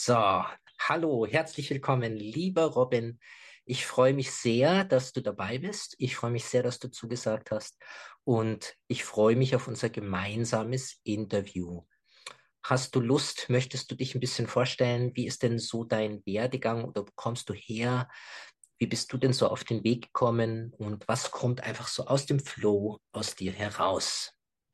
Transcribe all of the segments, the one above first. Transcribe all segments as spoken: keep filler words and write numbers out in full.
So, hallo, herzlich willkommen, lieber Robin. Ich freue mich sehr, dass du dabei bist. Ich freue mich sehr, dass du zugesagt hast. Und ich freue mich auf unser gemeinsames Interview. Hast du Lust? Möchtest du dich ein bisschen vorstellen? Wie ist denn so dein Werdegang oder wo kommst du her? Wie bist du denn so auf den Weg gekommen? Und was kommt einfach so aus dem Flow aus dir heraus?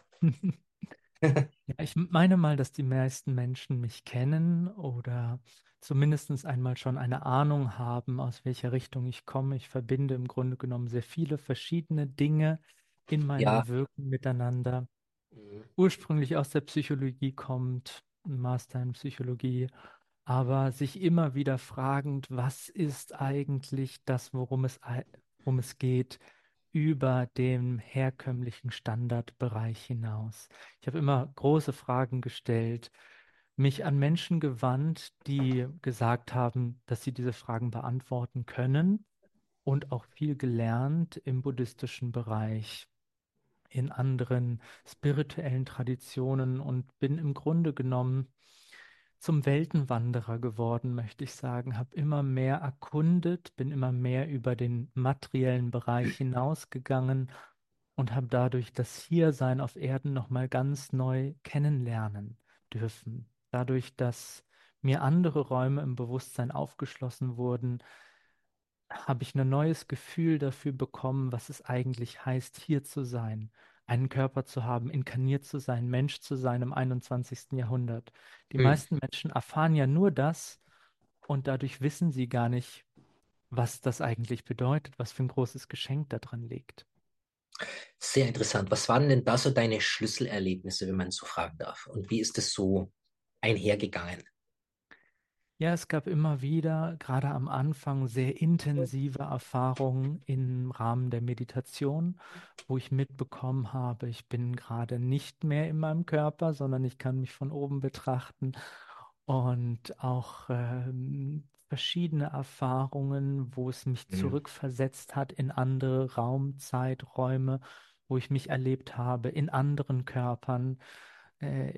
Ja, ich meine mal, dass die meisten Menschen mich kennen oder zumindest einmal schon eine Ahnung haben, aus welcher Richtung ich komme. Ich verbinde im Grunde genommen sehr viele verschiedene Dinge in Ja. meinem Wirken miteinander. Mhm. Ursprünglich aus der Psychologie kommt, ein Master in Psychologie, aber sich immer wieder fragend, was ist eigentlich das, worum es, ei- worum es geht, über dem herkömmlichen Standardbereich hinaus. Ich habe immer große Fragen gestellt, mich an Menschen gewandt, die gesagt haben, dass sie diese Fragen beantworten können und auch viel gelernt im buddhistischen Bereich, in anderen spirituellen Traditionen und bin im Grunde genommen zum Weltenwanderer geworden, möchte ich sagen, habe immer mehr erkundet, bin immer mehr über den materiellen Bereich hinausgegangen und habe dadurch das Hiersein auf Erden nochmal ganz neu kennenlernen dürfen. Dadurch, dass mir andere Räume im Bewusstsein aufgeschlossen wurden, habe ich ein neues Gefühl dafür bekommen, was es eigentlich heißt, hier zu sein, einen Körper zu haben, inkarniert zu sein, Mensch zu sein im einundzwanzigsten. Jahrhundert. Die Mhm. meisten Menschen erfahren ja nur das und dadurch wissen sie gar nicht, was das eigentlich bedeutet, was für ein großes Geschenk da drin liegt. Sehr interessant. Was waren denn da so deine Schlüsselerlebnisse, wenn man so fragen darf? Und wie ist es so einhergegangen? Ja, es gab immer wieder, gerade am Anfang, sehr intensive Erfahrungen im Rahmen der Meditation, wo ich mitbekommen habe, ich bin gerade nicht mehr in meinem Körper, sondern ich kann mich von oben betrachten und auch ähm, verschiedene Erfahrungen, wo es mich Mhm. zurückversetzt hat in andere Raumzeiträume, wo ich mich erlebt habe, in anderen Körpern. Äh,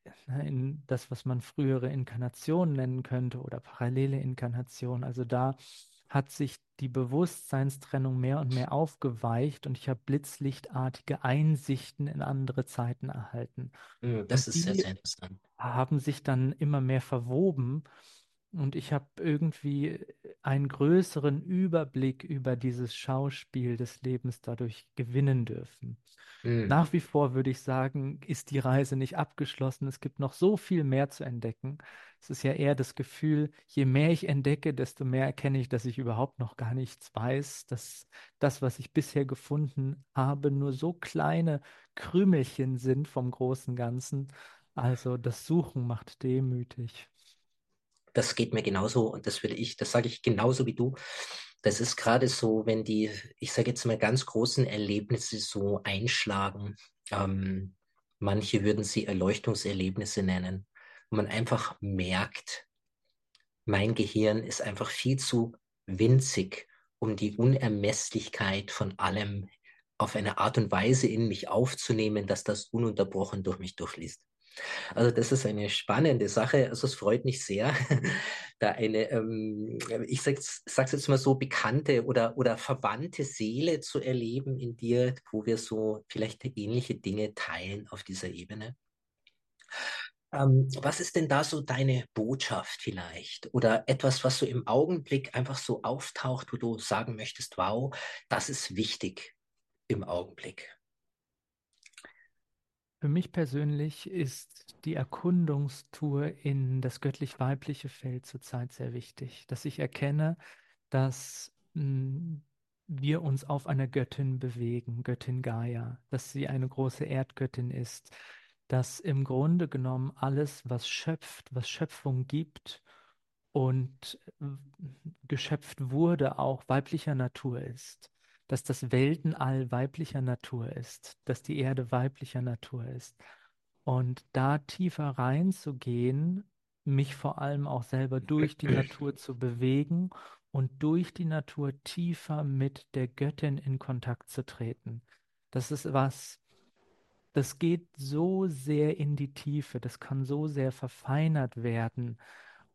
in das, was man frühere Inkarnation nennen könnte oder parallele Inkarnation. Also da hat sich die Bewusstseinstrennung mehr und mehr aufgeweicht und ich habe blitzlichtartige Einsichten in andere Zeiten erhalten. Mhm, das Und ist sehr, die sehr interessant. haben sich dann immer mehr verwoben und ich habe irgendwie einen größeren Überblick über dieses Schauspiel des Lebens dadurch gewinnen dürfen. Mhm. Nach wie vor würde ich sagen, ist die Reise nicht abgeschlossen. Es gibt noch so viel mehr zu entdecken. Es ist ja eher das Gefühl, je mehr ich entdecke, desto mehr erkenne ich, dass ich überhaupt noch gar nichts weiß, dass das, was ich bisher gefunden habe, nur so kleine Krümelchen sind vom großen Ganzen. Also das Suchen macht demütig. Das geht mir genauso und das würde ich, das sage ich genauso wie du. Das ist gerade so, wenn die, ich sage jetzt mal, ganz großen Erlebnisse so einschlagen. Ähm, manche würden sie Erleuchtungserlebnisse nennen, wo man einfach merkt, mein Gehirn ist einfach viel zu winzig, um die Unermesslichkeit von allem auf eine Art und Weise in mich aufzunehmen, dass das ununterbrochen durch mich durchfließt. Also das ist eine spannende Sache. Also es freut mich sehr, da eine, ähm, ich sag's, sag's jetzt mal so, bekannte oder, oder verwandte Seele zu erleben in dir, wo wir so vielleicht ähnliche Dinge teilen auf dieser Ebene. Ähm, was ist denn da so deine Botschaft vielleicht? Oder etwas, was so im Augenblick einfach so auftaucht, wo du sagen möchtest, wow, das ist wichtig im Augenblick. Für mich persönlich ist die Erkundungstour in das göttlich-weibliche Feld zurzeit sehr wichtig, dass ich erkenne, dass mh, wir uns auf einer Göttin bewegen, Göttin Gaia, dass sie eine große Erdgöttin ist, dass im Grunde genommen alles, was schöpft, was Schöpfung gibt und äh, geschöpft wurde, auch weiblicher Natur ist, dass das Weltenall weiblicher Natur ist, dass die Erde weiblicher Natur ist. Und da tiefer reinzugehen, mich vor allem auch selber durch die Natur zu bewegen und durch die Natur tiefer mit der Göttin in Kontakt zu treten. Das ist was, das geht so sehr in die Tiefe, das kann so sehr verfeinert werden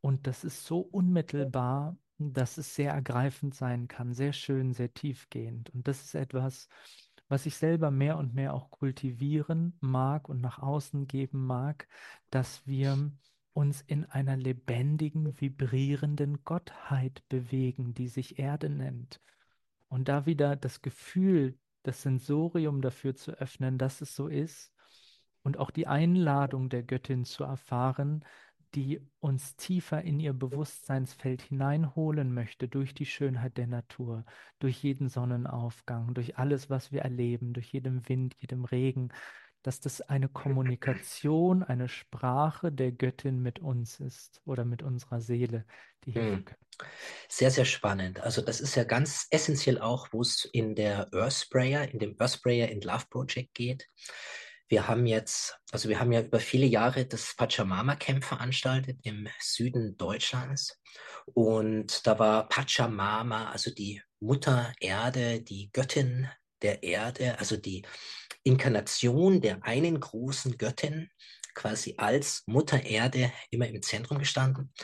Und das ist so unmittelbar, dass es sehr ergreifend sein kann, sehr schön, sehr tiefgehend. Und das ist etwas, was ich selber mehr und mehr auch kultivieren mag und nach außen geben mag, dass wir uns in einer lebendigen, vibrierenden Gottheit bewegen, die sich Erde nennt. Und da wieder das Gefühl, das Sensorium dafür zu öffnen, dass es so ist und auch die Einladung der Göttin zu erfahren, die uns tiefer in ihr Bewusstseinsfeld hineinholen möchte durch die Schönheit der Natur, durch jeden Sonnenaufgang, durch alles, was wir erleben, durch jeden Wind, jedem Regen, dass das eine Kommunikation, eine Sprache der Göttin mit uns ist oder mit unserer Seele, die hier Hm. verkörpert. Sehr, sehr spannend. Also das ist ja ganz essentiell auch, wo es in der Earth Sprayer, in dem Earth Sprayer in Love Project geht. Wir haben jetzt, also wir haben ja über viele Jahre das Pachamama Camp veranstaltet im Süden Deutschlands. Und da war Pachamama, also die Mutter Erde, die Göttin der Erde, also die Inkarnation der einen großen Göttin, quasi als Mutter Erde immer im Zentrum gestanden.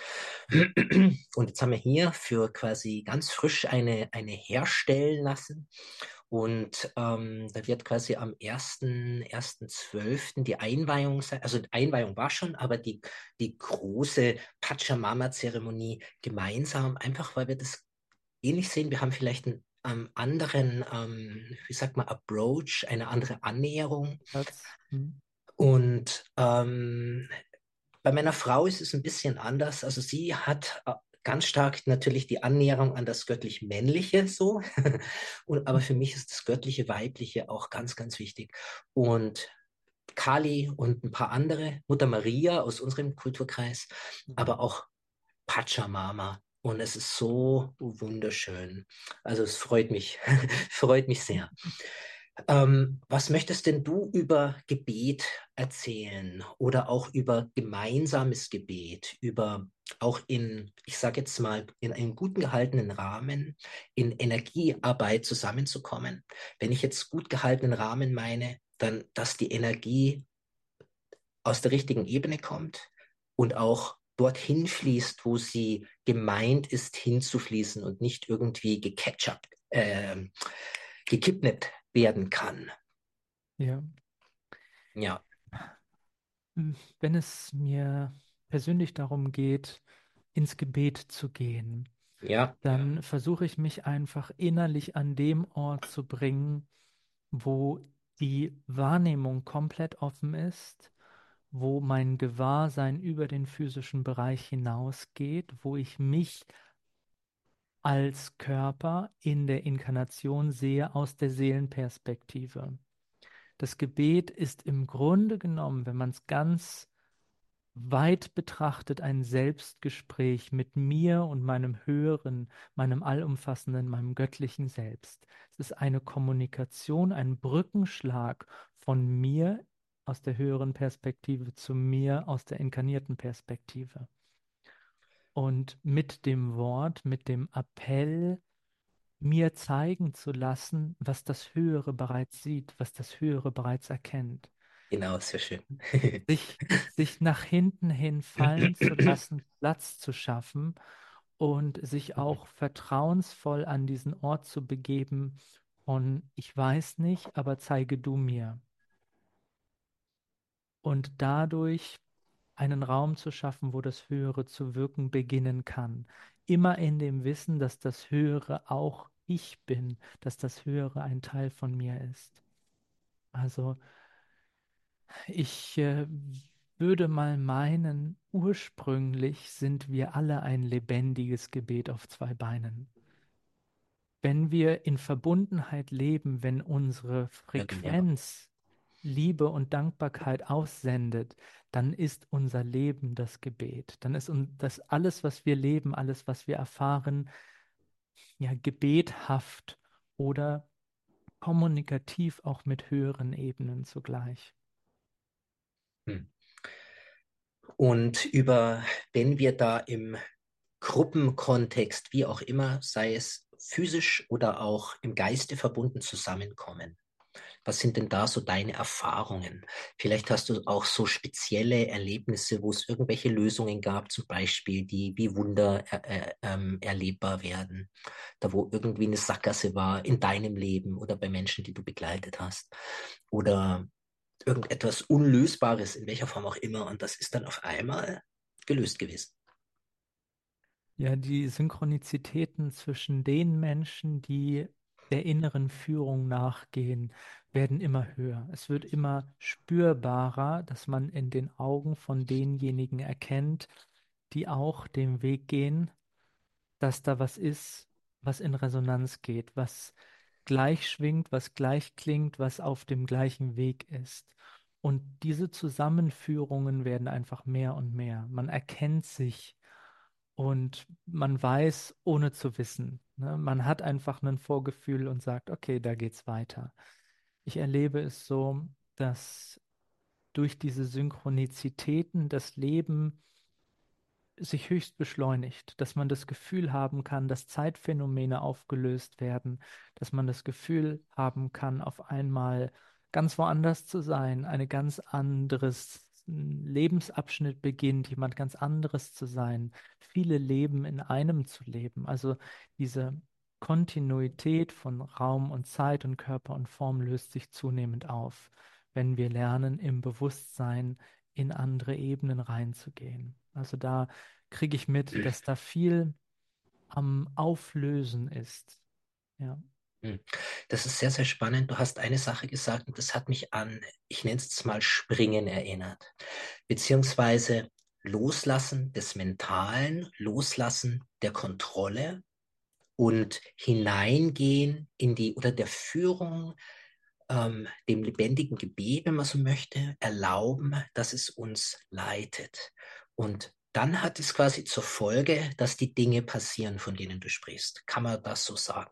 Und jetzt haben wir hier für quasi ganz frisch eine, eine herstellen lassen. Und ähm, da wird quasi am ersten ersten zwölften die Einweihung sein. Also die Einweihung war schon, aber die, die große Pachamama-Zeremonie gemeinsam, einfach weil wir das ähnlich sehen. Wir haben vielleicht einen ähm, anderen, ähm, wie sagt man, Approach, eine andere Annäherung. Platz. Hm. Und ähm, bei meiner Frau ist es ein bisschen anders. Also sie hat äh, ganz stark natürlich die Annäherung an das göttlich-männliche so. Und, aber für mich ist das göttliche-weibliche auch ganz, ganz wichtig. Und Kali und ein paar andere, Mutter Maria aus unserem Kulturkreis, aber auch Pachamama. Und es ist so wunderschön. Also es freut mich, freut mich sehr. Ähm, was möchtest denn du über Gebet erzählen oder auch über gemeinsames Gebet, über auch in, ich sage jetzt mal, in einem guten gehaltenen Rahmen, in Energiearbeit zusammenzukommen? Wenn ich jetzt gut gehaltenen Rahmen meine, dann, dass die Energie aus der richtigen Ebene kommt und auch dorthin fließt, wo sie gemeint ist, hinzufließen und nicht irgendwie gecatchupt, äh, gekidnappt werden kann. Ja. Ja, Hm, Wenn es mir persönlich darum geht, ins Gebet zu gehen, ja, dann versuche ich mich einfach innerlich an dem Ort zu bringen, wo die Wahrnehmung komplett offen ist, wo mein Gewahrsein über den physischen Bereich hinausgeht, wo ich mich als Körper in der Inkarnation sehe aus der Seelenperspektive. Das Gebet ist im Grunde genommen, wenn man es ganz weit betrachtet, ein Selbstgespräch mit mir und meinem höheren, meinem allumfassenden, meinem göttlichen Selbst. Es ist eine Kommunikation, ein Brückenschlag von mir aus der höheren Perspektive zu mir aus der inkarnierten Perspektive. Und mit dem Wort, mit dem Appell, mir zeigen zu lassen, was das Höhere bereits sieht, was das Höhere bereits erkennt. genau, sehr schön. sich, sich nach hinten hin fallen zu lassen, Platz zu schaffen und sich auch vertrauensvoll an diesen Ort zu begeben von ich weiß nicht, aber zeige du mir. Und dadurch einen Raum zu schaffen, wo das Höhere zu wirken beginnen kann. Immer in dem Wissen, dass das Höhere auch ich bin, dass das Höhere ein Teil von mir ist. Also ich äh, würde mal meinen, ursprünglich sind wir alle ein lebendiges Gebet auf zwei Beinen. Wenn wir in Verbundenheit leben, wenn unsere Jürgen, ja. Frequenz Liebe und Dankbarkeit aussendet, dann ist unser Leben das Gebet. Dann ist un- das alles, was wir leben, alles, was wir erfahren, ja, gebethaft oder kommunikativ auch mit höheren Ebenen zugleich. Hm. Und über, wenn wir da im Gruppenkontext, wie auch immer, sei es physisch oder auch im Geiste verbunden zusammenkommen. Was sind denn da so deine Erfahrungen? Vielleicht hast du auch so spezielle Erlebnisse, wo es irgendwelche Lösungen gab, zum Beispiel, die wie Wunder äh, äh, ähm, erlebbar werden, da wo irgendwie eine Sackgasse war in deinem Leben oder bei Menschen, die du begleitet hast, oder irgendetwas Unlösbares, in welcher Form auch immer, und das ist dann auf einmal gelöst gewesen. Ja, die Synchronizitäten zwischen den Menschen, die der inneren Führung nachgehen, werden immer höher. Es wird immer spürbarer, dass man in den Augen von denjenigen erkennt, die auch den Weg gehen, dass da was ist, was in Resonanz geht, was gleich schwingt, was gleich klingt, was auf dem gleichen Weg ist. Und diese Zusammenführungen werden einfach mehr und mehr. Man erkennt sich und man weiß, ohne zu wissen. Ne? Man hat einfach ein Vorgefühl und sagt, okay, da geht's weiter. Ich erlebe es so, dass durch diese Synchronizitäten das Leben sich höchst beschleunigt, dass man das Gefühl haben kann, dass Zeitphänomene aufgelöst werden, dass man das Gefühl haben kann, auf einmal ganz woanders zu sein, ein ganz anderes Lebensabschnitt beginnt, jemand ganz anderes zu sein, viele Leben in einem zu leben. Also diese Kontinuität von Raum und Zeit und Körper und Form löst sich zunehmend auf, wenn wir lernen, im Bewusstsein in andere Ebenen reinzugehen. Also da kriege ich mit, dass da viel am Auflösen ist. Ja. Hm. Das ist sehr, sehr spannend. Du hast eine Sache gesagt und das hat mich an, ich nenne es jetzt mal Springen erinnert, beziehungsweise Loslassen des Mentalen, Loslassen der Kontrolle und hineingehen in die oder der Führung, ähm, dem lebendigen Gebet, wenn man so möchte, erlauben, dass es uns leitet. Und dann hat es quasi zur Folge, dass die Dinge passieren, von denen du sprichst. Kann man das so sagen?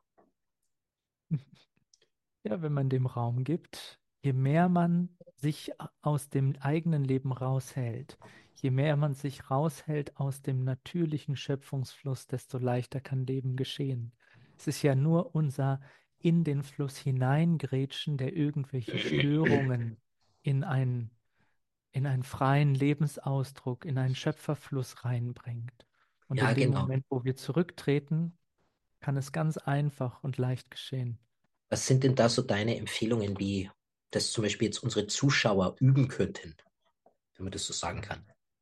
Ja, wenn man dem Raum gibt, je mehr man sich aus dem eigenen Leben raushält, je mehr man sich raushält aus dem natürlichen Schöpfungsfluss, desto leichter kann Leben geschehen. Es ist ja nur unser in den Fluss hineingrätschen, der irgendwelche Störungen in ein, in einen freien Lebensausdruck, in einen Schöpferfluss reinbringt. Und Ja, in dem genau. Moment, wo wir zurücktreten, kann es ganz einfach und leicht geschehen. Was sind denn da so deine Empfehlungen, wie das zum Beispiel jetzt unsere Zuschauer üben könnten, wenn man das so sagen kann?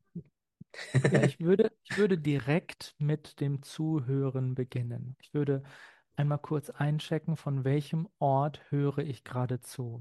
Ja, ich würde, ich würde direkt mit dem Zuhören beginnen. Ich würde einmal kurz einchecken, von welchem Ort höre ich gerade zu.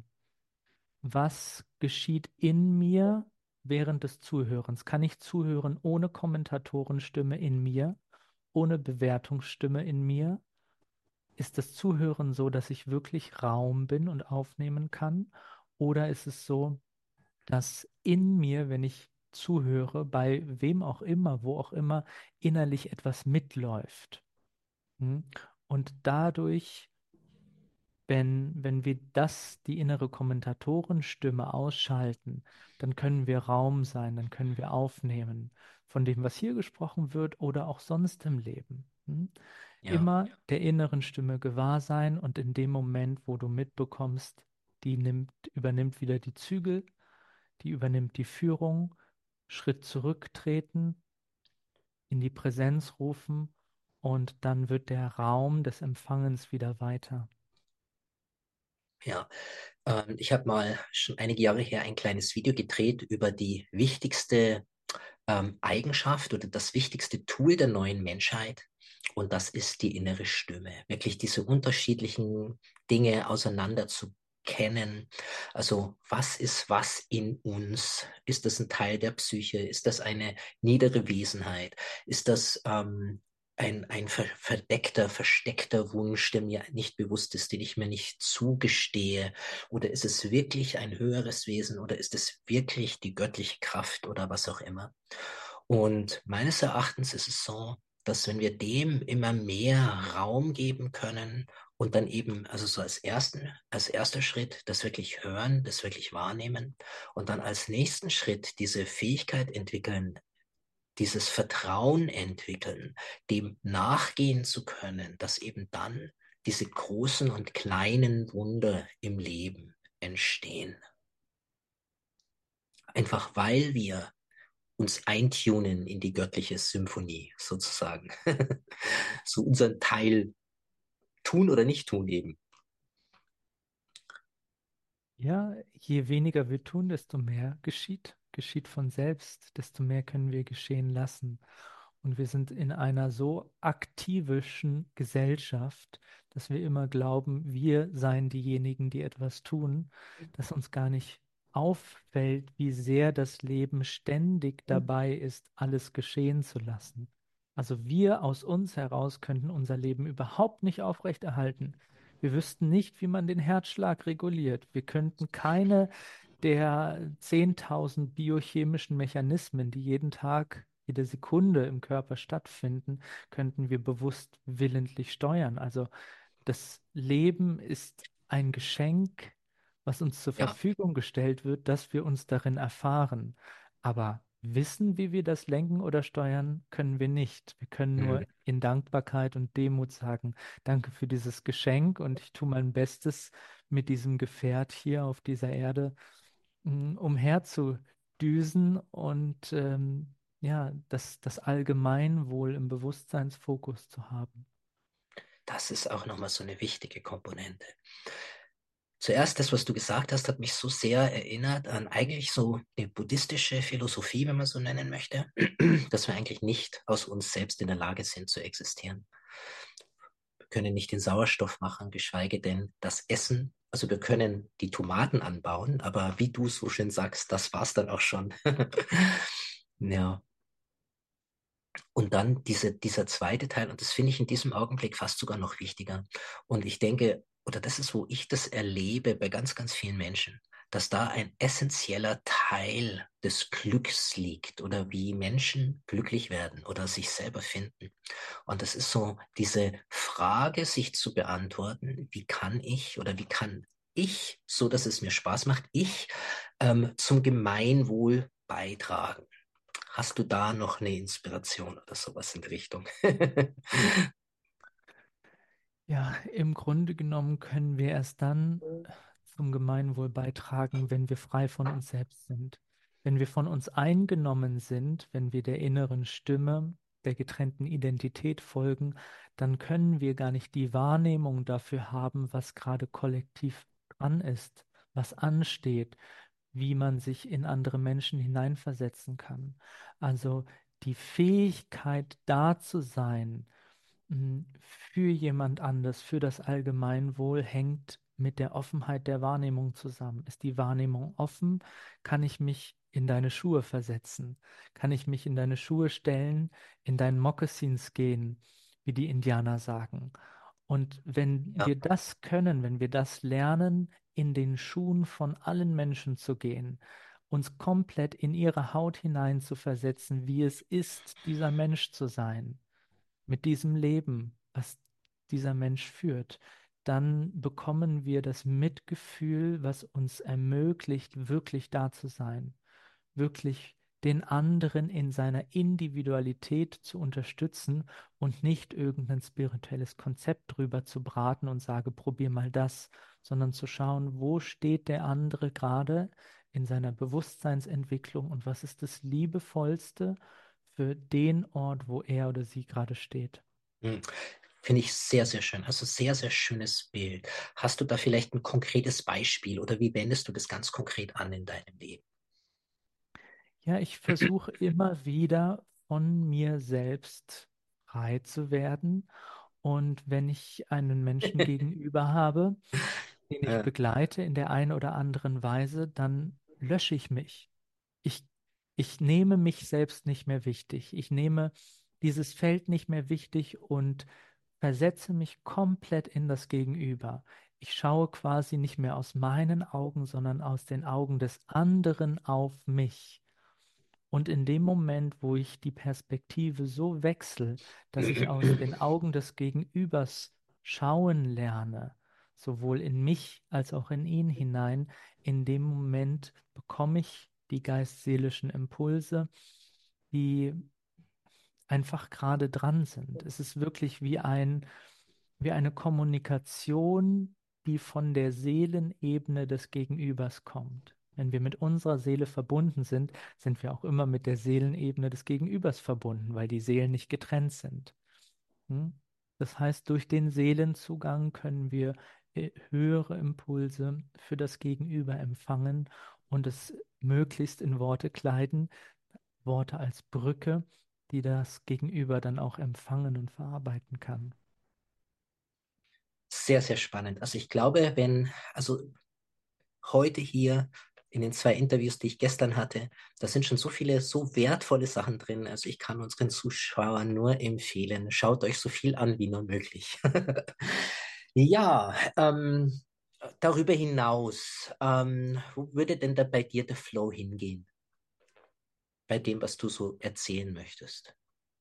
Was geschieht in mir während des Zuhörens? Kann ich zuhören ohne Kommentatorenstimme in mir, ohne Bewertungsstimme in mir? Ist das Zuhören so, dass ich wirklich Raum bin und aufnehmen kann? Oder ist es so, dass in mir, wenn ich zuhöre, bei wem auch immer, wo auch immer, innerlich etwas mitläuft? Hm? Und dadurch, wenn, wenn wir das, die innere Kommentatorenstimme ausschalten, dann können wir Raum sein, dann können wir aufnehmen von dem, was hier gesprochen wird oder auch sonst im Leben. Hm? Ja, Immer der inneren Stimme gewahr sein und in dem Moment, wo du mitbekommst, die nimmt, übernimmt wieder die Zügel, die übernimmt die Führung, Schritt zurücktreten, in die Präsenz rufen und dann wird der Raum des Empfangens wieder weiter. ja. Ähm, ich habe mal schon einige Jahre her ein kleines Video gedreht über die wichtigste ähm, Eigenschaft oder das wichtigste Tool der neuen Menschheit. Und das ist die innere Stimme. Wirklich diese unterschiedlichen Dinge auseinander zu kennen. Also was ist was in uns? Ist das ein Teil der Psyche? Ist das eine niedere Wesenheit? Ist das ähm, ein, ein ver verdeckter, versteckter Wunsch, der mir nicht bewusst ist, den ich mir nicht zugestehe? Oder ist es wirklich ein höheres Wesen? Oder ist es wirklich die göttliche Kraft oder was auch immer? Und meines Erachtens ist es so, dass wenn wir dem immer mehr Raum geben können und dann eben, also so als ersten, als erster Schritt, das wirklich hören, das wirklich wahrnehmen und dann als nächsten Schritt diese Fähigkeit entwickeln, dieses Vertrauen entwickeln, dem nachgehen zu können, dass eben dann diese großen und kleinen Wunder im Leben entstehen. Einfach weil wir uns eintunen in die göttliche Symphonie sozusagen. So unseren Teil tun oder nicht tun eben. Ja, je weniger wir tun, desto mehr geschieht, geschieht von selbst, desto mehr können wir geschehen lassen. Und wir sind in einer so aktivischen Gesellschaft, dass wir immer glauben, wir seien diejenigen, die etwas tun, dass uns gar nicht auffällt, wie sehr das Leben ständig dabei ist, alles geschehen zu lassen. Also wir aus uns heraus könnten unser Leben überhaupt nicht aufrechterhalten. Wir wüssten nicht, wie man den Herzschlag reguliert. Wir könnten keine der zehntausend biochemischen Mechanismen, die jeden Tag, jede Sekunde im Körper stattfinden, könnten wir bewusst willentlich steuern. Also das Leben ist ein Geschenk, was uns zur Ja, Verfügung gestellt wird, dass wir uns darin erfahren. Aber wissen, wie wir das lenken oder steuern, können wir nicht. Wir können mhm. nur in Dankbarkeit und Demut sagen, danke für dieses Geschenk und ich tue mein Bestes, mit diesem Gefährt hier auf dieser Erde mh, umherzudüsen und ähm, ja, das, das Allgemeinwohl im Bewusstseinsfokus zu haben. Das ist auch nochmal so eine wichtige Komponente. Zuerst das, was du gesagt hast, hat mich so sehr erinnert an eigentlich so eine buddhistische Philosophie, wenn man so nennen möchte, dass wir eigentlich nicht aus uns selbst in der Lage sind zu existieren. Wir können nicht den Sauerstoff machen, geschweige denn das Essen. Also wir können die Tomaten anbauen, aber wie du so schön sagst, das war's dann auch schon. Ja. Und dann diese, dieser zweite Teil, und das finde ich in diesem Augenblick fast sogar noch wichtiger. Und ich denke, oder das ist, wo ich das erlebe bei ganz, ganz vielen Menschen, dass da ein essentieller Teil des Glücks liegt oder wie Menschen glücklich werden oder sich selber finden. Und das ist so diese Frage, sich zu beantworten, wie kann ich oder wie kann ich, so dass es mir Spaß macht, ich ähm, zum Gemeinwohl beitragen. Hast du da noch eine Inspiration oder sowas in die Richtung? Ja, im Grunde genommen können wir erst dann zum Gemeinwohl beitragen, wenn wir frei von uns selbst sind. Wenn wir von uns eingenommen sind, wenn wir der inneren Stimme, der getrennten Identität folgen, dann können wir gar nicht die Wahrnehmung dafür haben, was gerade kollektiv dran ist, was ansteht, wie man sich in andere Menschen hineinversetzen kann. Also die Fähigkeit, da zu sein, mh, für jemand anders, für das Allgemeinwohl, hängt mit der Offenheit der Wahrnehmung zusammen. Ist die Wahrnehmung offen? Kann ich mich in deine Schuhe versetzen? Kann ich mich in deine Schuhe stellen, in deinen Moccasins gehen, wie die Indianer sagen? Und wenn Ja. wir das können, wenn wir das lernen, in den Schuhen von allen Menschen zu gehen, uns komplett in ihre Haut hinein zu versetzen, wie es ist, dieser Mensch zu sein, mit diesem Leben, was dieser Mensch führt, dann bekommen wir das Mitgefühl, was uns ermöglicht, wirklich da zu sein, wirklich den anderen in seiner Individualität zu unterstützen und nicht irgendein spirituelles Konzept drüber zu braten und sage, probier mal das, sondern zu schauen, wo steht der andere gerade in seiner Bewusstseinsentwicklung und was ist das Liebevollste für den Ort, wo er oder sie gerade steht. Hm. Finde ich sehr, sehr schön. Also sehr, sehr schönes Bild. Hast du da vielleicht ein konkretes Beispiel oder wie wendest du das ganz konkret an in deinem Leben? Ja, ich versuche immer wieder von mir selbst frei zu werden. Und wenn ich einen Menschen gegenüber habe, den ich Ja, begleite in der einen oder anderen Weise, dann lösche ich mich. Ich, ich nehme mich selbst nicht mehr wichtig. Ich nehme dieses Feld nicht mehr wichtig und versetze mich komplett in das Gegenüber. Ich schaue quasi nicht mehr aus meinen Augen, sondern aus den Augen des anderen auf mich. Und in dem Moment, wo ich die Perspektive so wechsle, dass ich aus den Augen des Gegenübers schauen lerne, sowohl in mich als auch in ihn hinein, in dem Moment bekomme ich die geist-seelischen Impulse, die einfach gerade dran sind. Es ist wirklich wie ein wie eine Kommunikation, die von der Seelenebene des Gegenübers kommt. Wenn wir mit unserer Seele verbunden sind, sind wir auch immer mit der Seelenebene des Gegenübers verbunden, weil die Seelen nicht getrennt sind. Hm? Das heißt, durch den Seelenzugang können wir äh, höhere Impulse für das Gegenüber empfangen und es möglichst in Worte kleiden, Worte als Brücke, die das Gegenüber dann auch empfangen und verarbeiten kann. Sehr, sehr spannend. Also ich glaube, wenn, also heute hier in den zwei Interviews, die ich gestern hatte, da sind schon so viele, so wertvolle Sachen drin. Also ich kann unseren Zuschauern nur empfehlen, schaut euch so viel an wie nur möglich. Ja, ähm, darüber hinaus, ähm, wo würde denn da bei dir der Flow hingehen? Bei dem, was du so erzählen möchtest?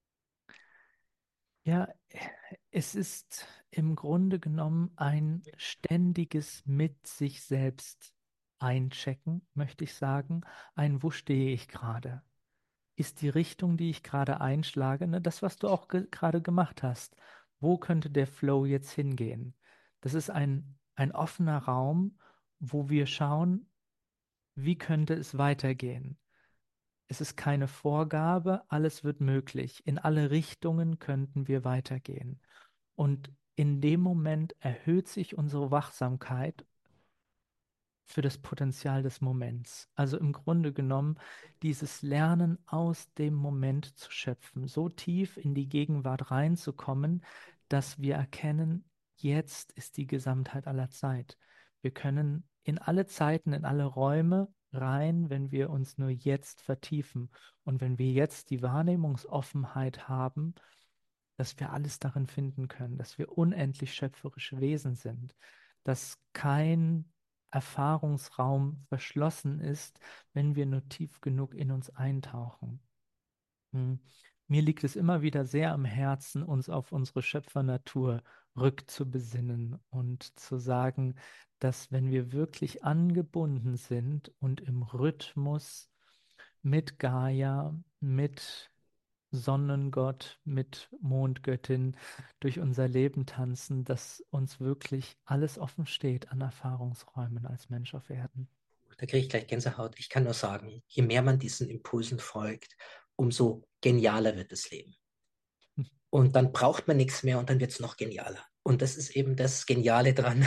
Ja, es ist im Grunde genommen ein ständiges mit sich selbst einchecken, möchte ich sagen. Ein, wo stehe ich gerade? Ist die Richtung, die ich gerade einschlage, ne, das, was du auch ge gerade gemacht hast? Wo könnte der Flow jetzt hingehen? Das ist ein, ein offener Raum, wo wir schauen, wie könnte es weitergehen? Es ist keine Vorgabe, alles wird möglich. In alle Richtungen könnten wir weitergehen. Und in dem Moment erhöht sich unsere Wachsamkeit für das Potenzial des Moments. Also im Grunde genommen dieses Lernen aus dem Moment zu schöpfen, so tief in die Gegenwart reinzukommen, dass wir erkennen, jetzt ist die Gesamtheit aller Zeit. Wir können in alle Zeiten, in alle Räume rein, wenn wir uns nur jetzt vertiefen. Und wenn wir jetzt die Wahrnehmungsoffenheit haben, dass wir alles darin finden können, dass wir unendlich schöpferische Wesen sind, dass kein Erfahrungsraum verschlossen ist, wenn wir nur tief genug in uns eintauchen. Hm. Mir liegt es immer wieder sehr am Herzen, uns auf unsere Schöpfernatur rückzubesinnen und zu sagen, dass wenn wir wirklich angebunden sind und im Rhythmus mit Gaia, mit Sonnengott, mit Mondgöttin durch unser Leben tanzen, dass uns wirklich alles offen steht an Erfahrungsräumen als Mensch auf Erden. Da kriege ich gleich Gänsehaut. Ich kann nur sagen, je mehr man diesen Impulsen folgt, umso genialer wird das Leben. Und dann braucht man nichts mehr und dann wird es noch genialer. Und das ist eben das Geniale dran.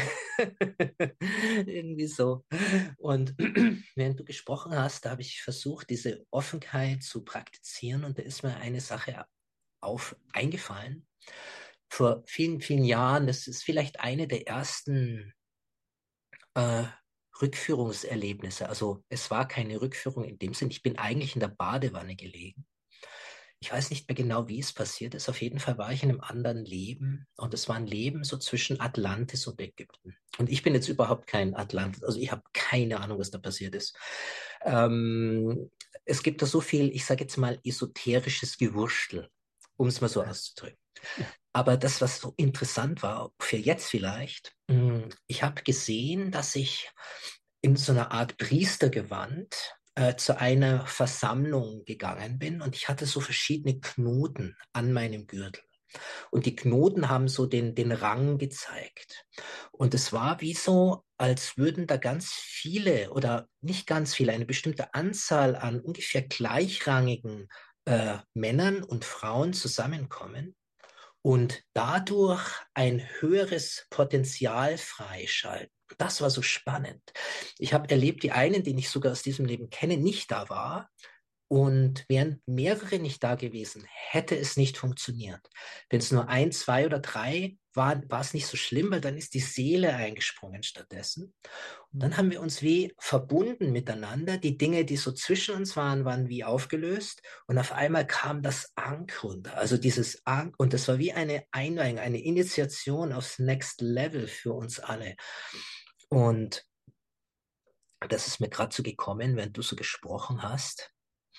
Irgendwie so. Und während du gesprochen hast, da habe ich versucht, diese Offenheit zu praktizieren. Und da ist mir eine Sache auf eingefallen. Vor vielen, vielen Jahren, das ist vielleicht eine der ersten äh, Rückführungserlebnisse. Also es war keine Rückführung in dem Sinn. Ich bin eigentlich in der Badewanne gelegen. Ich weiß nicht mehr genau, wie es passiert ist. Auf jeden Fall war ich in einem anderen Leben und es war ein Leben so zwischen Atlantis und Ägypten. Und ich bin jetzt überhaupt kein Atlantis, also ich habe keine Ahnung, was da passiert ist. Ähm, Es gibt da so viel, ich sage jetzt mal, esoterisches Gewurstel, um es mal so auszudrücken. Ja. Aber das, was so interessant war, für jetzt vielleicht, mh, ich habe gesehen, dass ich in so einer Art Priestergewand äh, zu einer Versammlung gegangen bin und ich hatte so verschiedene Knoten an meinem Gürtel. Und die Knoten haben so den, den Rang gezeigt. Und es war wie so, als würden da ganz viele oder nicht ganz viele, eine bestimmte Anzahl an ungefähr gleichrangigen äh, Männern und Frauen zusammenkommen und dadurch ein höheres Potenzial freischalten. Das war so spannend. Ich habe erlebt, die einen, den ich sogar aus diesem Leben kenne, nicht da war. Und wären mehrere nicht da gewesen, hätte es nicht funktioniert. Wenn es nur ein, zwei oder drei waren, war es nicht so schlimm, weil dann ist die Seele eingesprungen stattdessen. Dann Hm. haben wir uns wie verbunden miteinander. Die Dinge, die so zwischen uns waren, waren wie aufgelöst. Und auf einmal kam das Ankh runter. Also dieses Ankh. Und das war wie eine Einweihung, eine Initiation aufs Next Level für uns alle. Und das ist mir gerade so gekommen, wenn du so gesprochen hast.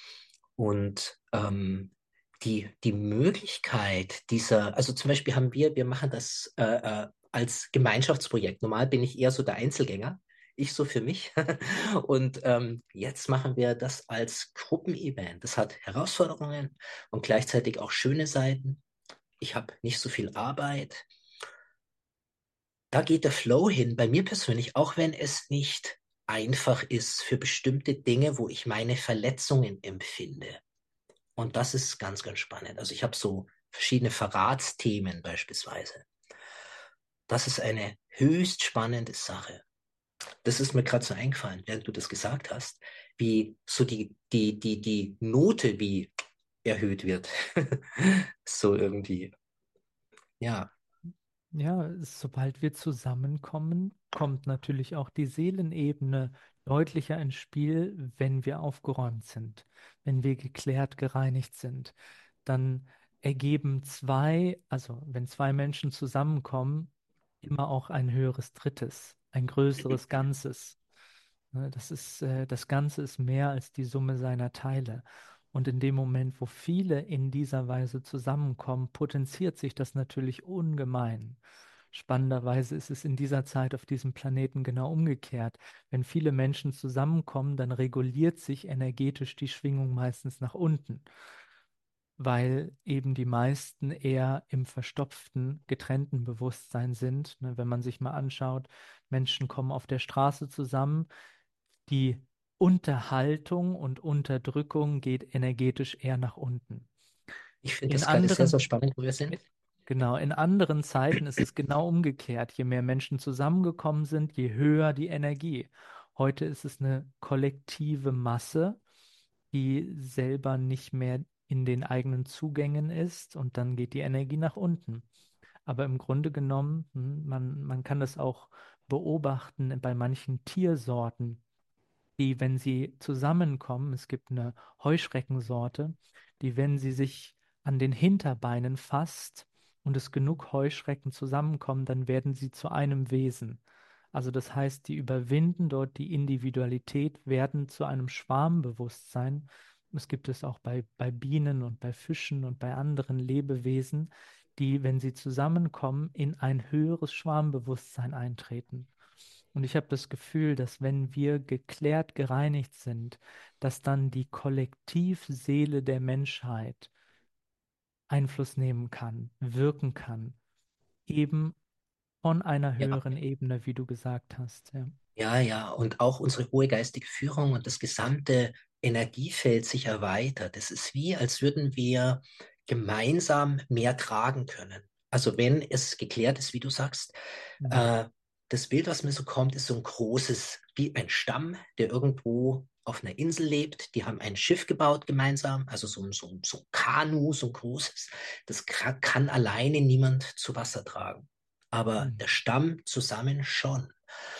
Und ähm, die, die Möglichkeit dieser, also zum Beispiel haben wir, wir machen das äh, äh, als Gemeinschaftsprojekt. Normal bin ich eher so der Einzelgänger, ich so für mich. Und ähm, jetzt machen wir das als Gruppenevent. Das hat Herausforderungen und gleichzeitig auch schöne Seiten. Ich habe nicht so viel Arbeit da geht der Flow hin, bei mir persönlich, auch wenn es nicht einfach ist für bestimmte Dinge, wo ich meine Verletzungen empfinde. Und das ist ganz, ganz spannend. Also ich habe so verschiedene Verratsthemen beispielsweise. Das ist eine höchst spannende Sache. Das ist mir gerade so eingefallen, während du das gesagt hast, wie so die, die, die, die Note wie erhöht wird. So irgendwie. Ja, Ja, sobald wir zusammenkommen, kommt natürlich auch die Seelenebene deutlicher ins Spiel, wenn wir aufgeräumt sind, wenn wir geklärt, gereinigt sind. Dann ergeben zwei, also wenn zwei Menschen zusammenkommen, immer auch ein höheres Drittes, ein größeres Ganzes. Ne, Das ist, äh, das Ganze ist mehr als die Summe seiner Teile. Und in dem Moment, wo viele in dieser Weise zusammenkommen, potenziert sich das natürlich ungemein. Spannenderweise ist es in dieser Zeit auf diesem Planeten genau umgekehrt. Wenn viele Menschen zusammenkommen, dann reguliert sich energetisch die Schwingung meistens nach unten, weil eben die meisten eher im verstopften, getrennten Bewusstsein sind. Ne, Wenn man sich mal anschaut, Menschen kommen auf der Straße zusammen, die Unterhaltung und Unterdrückung geht energetisch eher nach unten. ich finde In das gerade sehr, sehr anderen, spannend, wo wir sind. genau, in anderen Zeiten ist es genau umgekehrt. Je mehr Menschen zusammengekommen sind, je höher die Energie. Heute ist es eine kollektive Masse, die selber nicht mehr in den eigenen Zugängen ist und dann geht die Energie nach unten. Aber im Grunde genommen, hm, man, man kann das auch beobachten bei manchen Tiersorten, die, wenn sie zusammenkommen, es gibt eine Heuschreckensorte, die, wenn sie sich an den Hinterbeinen fasst und es genug Heuschrecken zusammenkommen, dann werden sie zu einem Wesen. Also das heißt, die überwinden dort die Individualität, werden zu einem Schwarmbewusstsein. Das gibt es auch bei, bei Bienen und bei Fischen und bei anderen Lebewesen, die, wenn sie zusammenkommen, in ein höheres Schwarmbewusstsein eintreten. Und ich habe das Gefühl, dass wenn wir geklärt, gereinigt sind, dass dann die Kollektivseele der Menschheit Einfluss nehmen kann, wirken kann, eben von einer Ja, höheren Ebene, wie du gesagt hast. Ja. ja, ja. Und auch unsere hohe geistige Führung und das gesamte Energiefeld sich erweitert. Es ist wie, als würden wir gemeinsam mehr tragen können. Also wenn es geklärt ist, wie du sagst, Mhm. äh, das Bild, was mir so kommt, ist so ein großes, wie ein Stamm, der irgendwo auf einer Insel lebt. Die haben ein Schiff gebaut gemeinsam, also so, ein- so, ein- so ein Kanu, so ein großes. Das kann, kann alleine niemand zu Wasser tragen. Aber Mhm. der Stamm zusammen schon.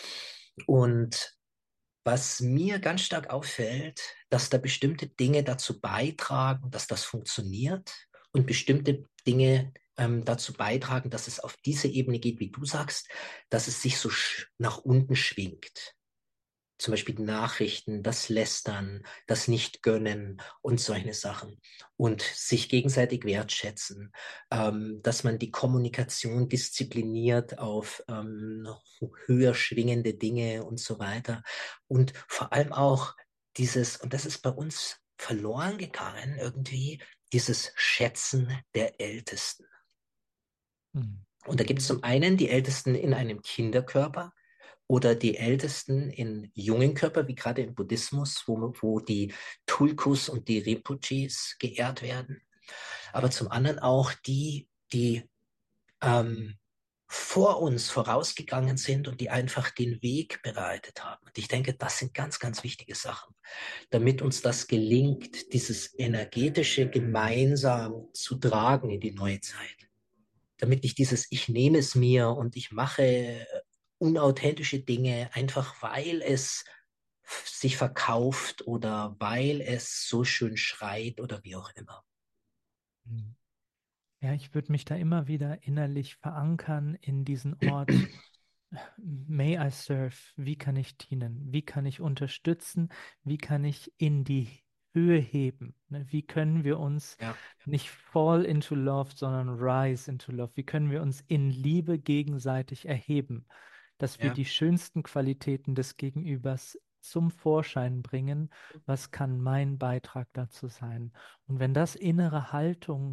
Und was mir ganz stark auffällt, dass da bestimmte Dinge dazu beitragen, dass das funktioniert und bestimmte Dinge ähm, dazu beitragen, dass es auf diese Ebene geht, wie du sagst, dass es sich so nach unten schwingt. Zum Beispiel die Nachrichten, das Lästern, das Nicht-Gönnen und solche Sachen. Und sich gegenseitig wertschätzen, ähm, dass man die Kommunikation diszipliniert auf ähm, höher schwingende Dinge und so weiter. Und vor allem auch dieses, und das ist bei uns verloren gegangen irgendwie, dieses Schätzen der Ältesten. Mhm. Und da gibt es zum einen die Ältesten in einem Kinderkörper, oder die Ältesten in jungen Körper, wie gerade im Buddhismus, wo, wo die Tulkus und die Rinpoches geehrt werden. Aber zum anderen auch die, die ähm, vor uns vorausgegangen sind und die einfach den Weg bereitet haben. Und ich denke, das sind ganz, ganz wichtige Sachen, damit uns das gelingt, dieses energetische gemeinsam zu tragen in die neue Zeit, damit nicht dieses Ich nehme es mir und ich mache unauthentische Dinge, einfach weil es sich verkauft oder weil es so schön schreit oder wie auch immer. Mhm. Ja, ich würde mich da immer wieder innerlich verankern in diesen Ort. May I serve? Wie kann ich dienen? Wie kann ich unterstützen? Wie kann ich in die Höhe heben? Ne, Wie können wir uns Ja, nicht fall into love, sondern rise into love? Wie können wir uns in Liebe gegenseitig erheben, dass wir ja. die schönsten Qualitäten des Gegenübers zum Vorschein bringen? Was kann mein Beitrag dazu sein? Und wenn das innere Haltung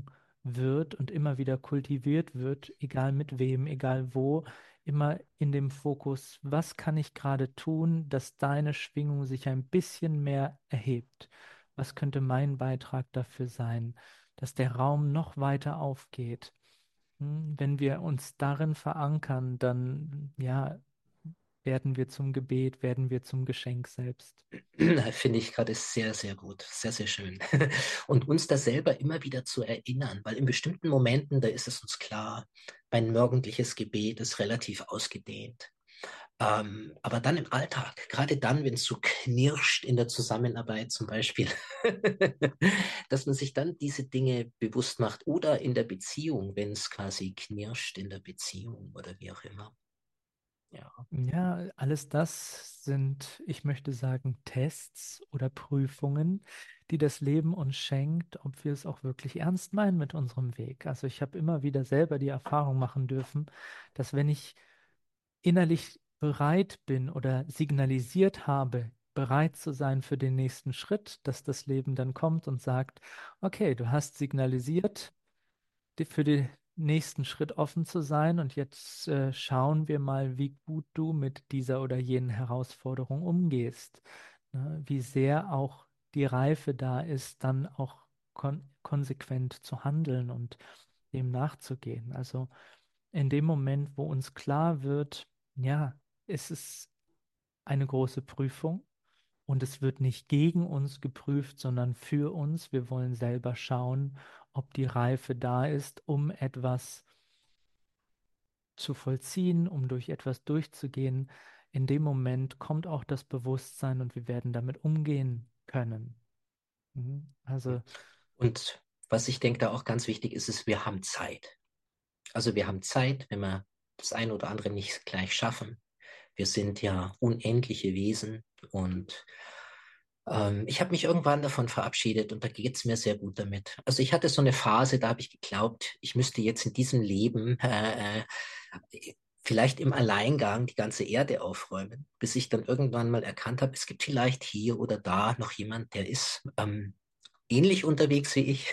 wird und immer wieder kultiviert wird, egal mit wem, egal wo, immer in dem Fokus, was kann ich gerade tun, dass deine Schwingung sich ein bisschen mehr erhebt? Was könnte mein Beitrag dafür sein, dass der Raum noch weiter aufgeht? Hm, Wenn wir uns darin verankern, dann ja, werden wir zum Gebet, werden wir zum Geschenk selbst. Finde ich gerade sehr, sehr gut, sehr, sehr schön. Und uns da selber immer wieder zu erinnern, weil in bestimmten Momenten, da ist es uns klar, mein morgendliches Gebet ist relativ ausgedehnt. Ähm, aber dann im Alltag, gerade dann, wenn es so knirscht in der Zusammenarbeit zum Beispiel, dass man sich dann diese Dinge bewusst macht oder in der Beziehung, wenn es quasi knirscht in der Beziehung oder wie auch immer. Ja. Ja, alles das sind, ich möchte sagen, Tests oder Prüfungen, die das Leben uns schenkt, ob wir es auch wirklich ernst meinen mit unserem Weg. Also ich habe immer wieder selber die Erfahrung machen dürfen, dass wenn ich innerlich bereit bin oder signalisiert habe, bereit zu sein für den nächsten Schritt, dass das Leben dann kommt und sagt, okay, du hast signalisiert, di- für den nächsten Schritt offen zu sein. Und jetzt äh, schauen wir mal, wie gut du mit dieser oder jenen Herausforderung umgehst. Ne? Wie sehr auch die Reife da ist, dann auch kon konsequent zu handeln und dem nachzugehen. Also in dem Moment, wo uns klar wird, ja, es ist eine große Prüfung. Und es wird nicht gegen uns geprüft, sondern für uns. Wir wollen selber schauen, ob die Reife da ist, um etwas zu vollziehen, um durch etwas durchzugehen. In dem Moment kommt auch das Bewusstsein und wir werden damit umgehen können. Mhm. Also, Und was ich denke, da auch ganz wichtig ist, ist, wir haben Zeit. Also wir haben Zeit, wenn wir das eine oder andere nicht gleich schaffen. Wir sind ja unendliche Wesen und ähm, ich habe mich irgendwann davon verabschiedet und da geht es mir sehr gut damit. Also ich hatte so eine Phase, da habe ich geglaubt, ich müsste jetzt in diesem Leben äh, äh, vielleicht im Alleingang die ganze Erde aufräumen, bis ich dann irgendwann mal erkannt habe, es gibt vielleicht hier oder da noch jemand, der ist ähm, ähnlich unterwegs wie ich.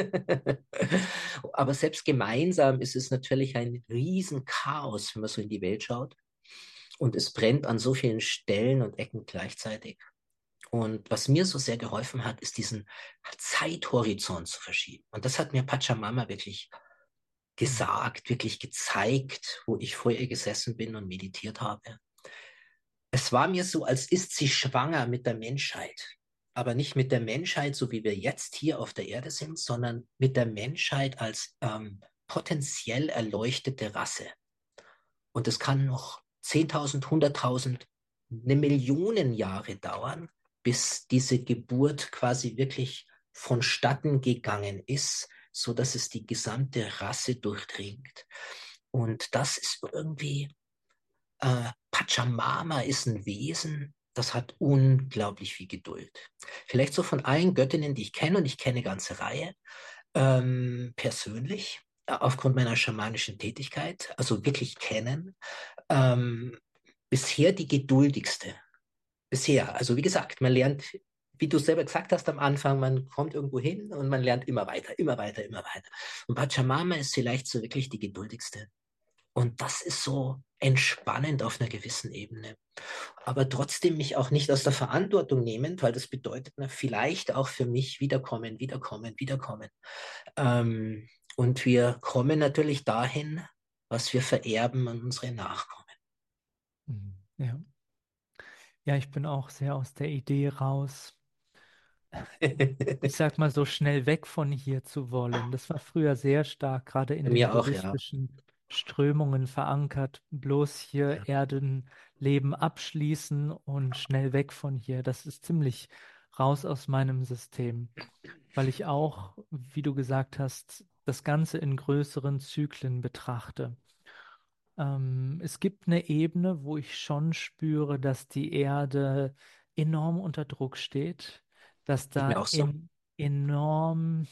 Aber selbst gemeinsam ist es natürlich ein Riesenchaos, wenn man so in die Welt schaut. Und es brennt an so vielen Stellen und Ecken gleichzeitig. Und was mir so sehr geholfen hat, ist diesen Zeithorizont zu verschieben. Und das hat mir Pachamama wirklich hm, gesagt, wirklich gezeigt, wo ich vor ihr gesessen bin und meditiert habe. Es war mir so, als ist sie schwanger mit der Menschheit. Aber nicht mit der Menschheit, so wie wir jetzt hier auf der Erde sind, sondern mit der Menschheit als ähm, potenziell erleuchtete Rasse. Und es kann noch zehntausend, hunderttausend, eine Million Jahre dauern, bis diese Geburt quasi wirklich vonstatten gegangen ist, so dass es die gesamte Rasse durchdringt. Und das ist irgendwie äh, Pachamama ist ein Wesen, das hat unglaublich viel Geduld. Vielleicht so von allen Göttinnen, die ich kenne, und ich kenne eine ganze Reihe, ähm, persönlich, äh, aufgrund meiner schamanischen Tätigkeit, also wirklich kennen, ähm, bisher die geduldigste. Bisher. Also wie gesagt, man lernt, wie du selber gesagt hast am Anfang, man kommt irgendwo hin und man lernt immer weiter, immer weiter, immer weiter. Und Pachamama ist vielleicht so wirklich die geduldigste. Und das ist so entspannend auf einer gewissen Ebene. Aber trotzdem mich auch nicht aus der Verantwortung nehmend, weil das bedeutet na, vielleicht auch für mich wiederkommen, wiederkommen, wiederkommen. Ähm, und wir kommen natürlich dahin, was wir vererben an unsere Nachkommen. hm, ja. Ja, ich bin auch sehr aus der Idee raus, ich sag mal so schnell weg von hier zu wollen. Das war früher sehr stark, gerade in Bei den mir auch, ja. buddhistischen Strömungen verankert. Bloß hier Erdenleben abschließen und schnell weg von hier. Das ist ziemlich raus aus meinem System, weil ich auch, wie du gesagt hast, das Ganze in größeren Zyklen betrachte. Ähm, es gibt eine Ebene, wo ich schon spüre, dass die Erde enorm unter Druck steht, dass Geht da mir auch so. in, enorm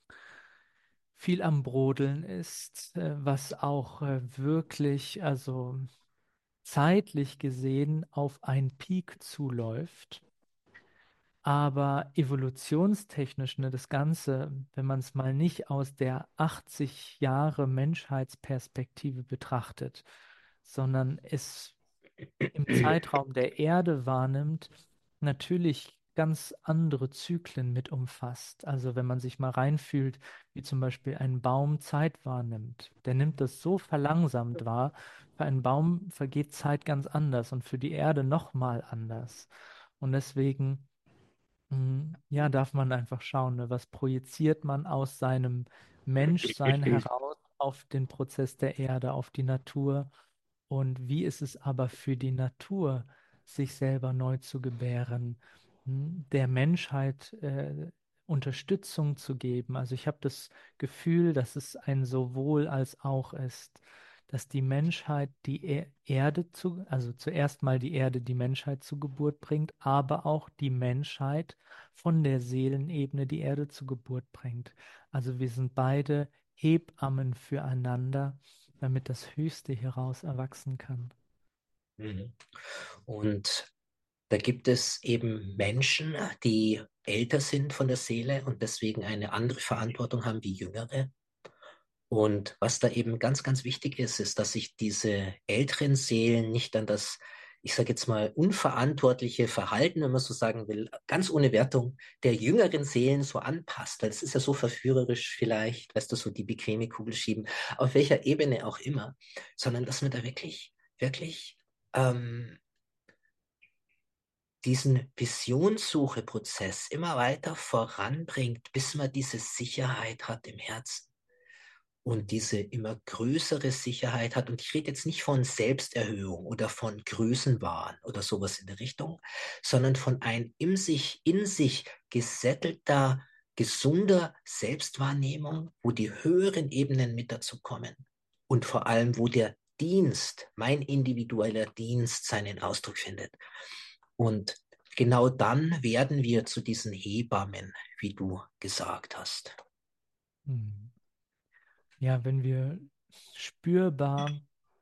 viel am Brodeln ist, äh, was auch äh, wirklich, also zeitlich gesehen, auf einen Peak zuläuft. Aber evolutionstechnisch, ne, das Ganze, wenn man es mal nicht aus der achtzig Jahre Menschheitsperspektive betrachtet, sondern es im Zeitraum der Erde wahrnimmt, natürlich ganz andere Zyklen mit umfasst. Also wenn man sich mal reinfühlt, wie zum Beispiel ein Baum Zeit wahrnimmt, der nimmt das so verlangsamt wahr. Für einen Baum vergeht Zeit ganz anders und für die Erde nochmal anders. Und deswegen, mm, ja, darf man einfach schauen, ne, was projiziert man aus seinem Menschsein heraus auf den Prozess der Erde, auf die Natur. Und wie ist es aber für die Natur, sich selber neu zu gebären, hm, der Menschheit äh, Unterstützung zu geben? Also ich habe das Gefühl, dass es ein sowohl als auch ist, dass die Menschheit die er Erde zu, also zuerst mal die Erde die Menschheit zur Geburt bringt, aber auch die Menschheit von der Seelenebene die Erde zur Geburt bringt. Also wir sind beide Hebammen füreinander, damit das Höchste hieraus erwachsen kann. Mhm. Und da gibt es eben Menschen, die älter sind von der Seele und deswegen eine andere Verantwortung haben wie Jüngere. Und was da eben ganz, ganz wichtig ist, ist, dass sich diese älteren Seelen nicht an das, ich sage jetzt mal, unverantwortliche Verhalten, wenn man so sagen will, ganz ohne Wertung, der jüngeren Seelen so anpasst. Weil es ist ja so verführerisch vielleicht, weißt du, so die bequeme Kugel schieben, auf welcher Ebene auch immer, sondern dass man da wirklich, wirklich ähm, diesen Visionssuche-Prozess immer weiter voranbringt, bis man diese Sicherheit hat im Herzen und diese immer größere Sicherheit hat. Und ich rede jetzt nicht von Selbsterhöhung oder von Größenwahn oder sowas in der Richtung, sondern von ein in sich, in sich gesättelter, gesunder Selbstwahrnehmung, wo die höheren Ebenen mit dazu kommen und vor allem, wo der Dienst, mein individueller Dienst seinen Ausdruck findet. Und genau dann werden wir zu diesen Hebammen, wie du gesagt hast. Hm. Ja, wenn wir spürbar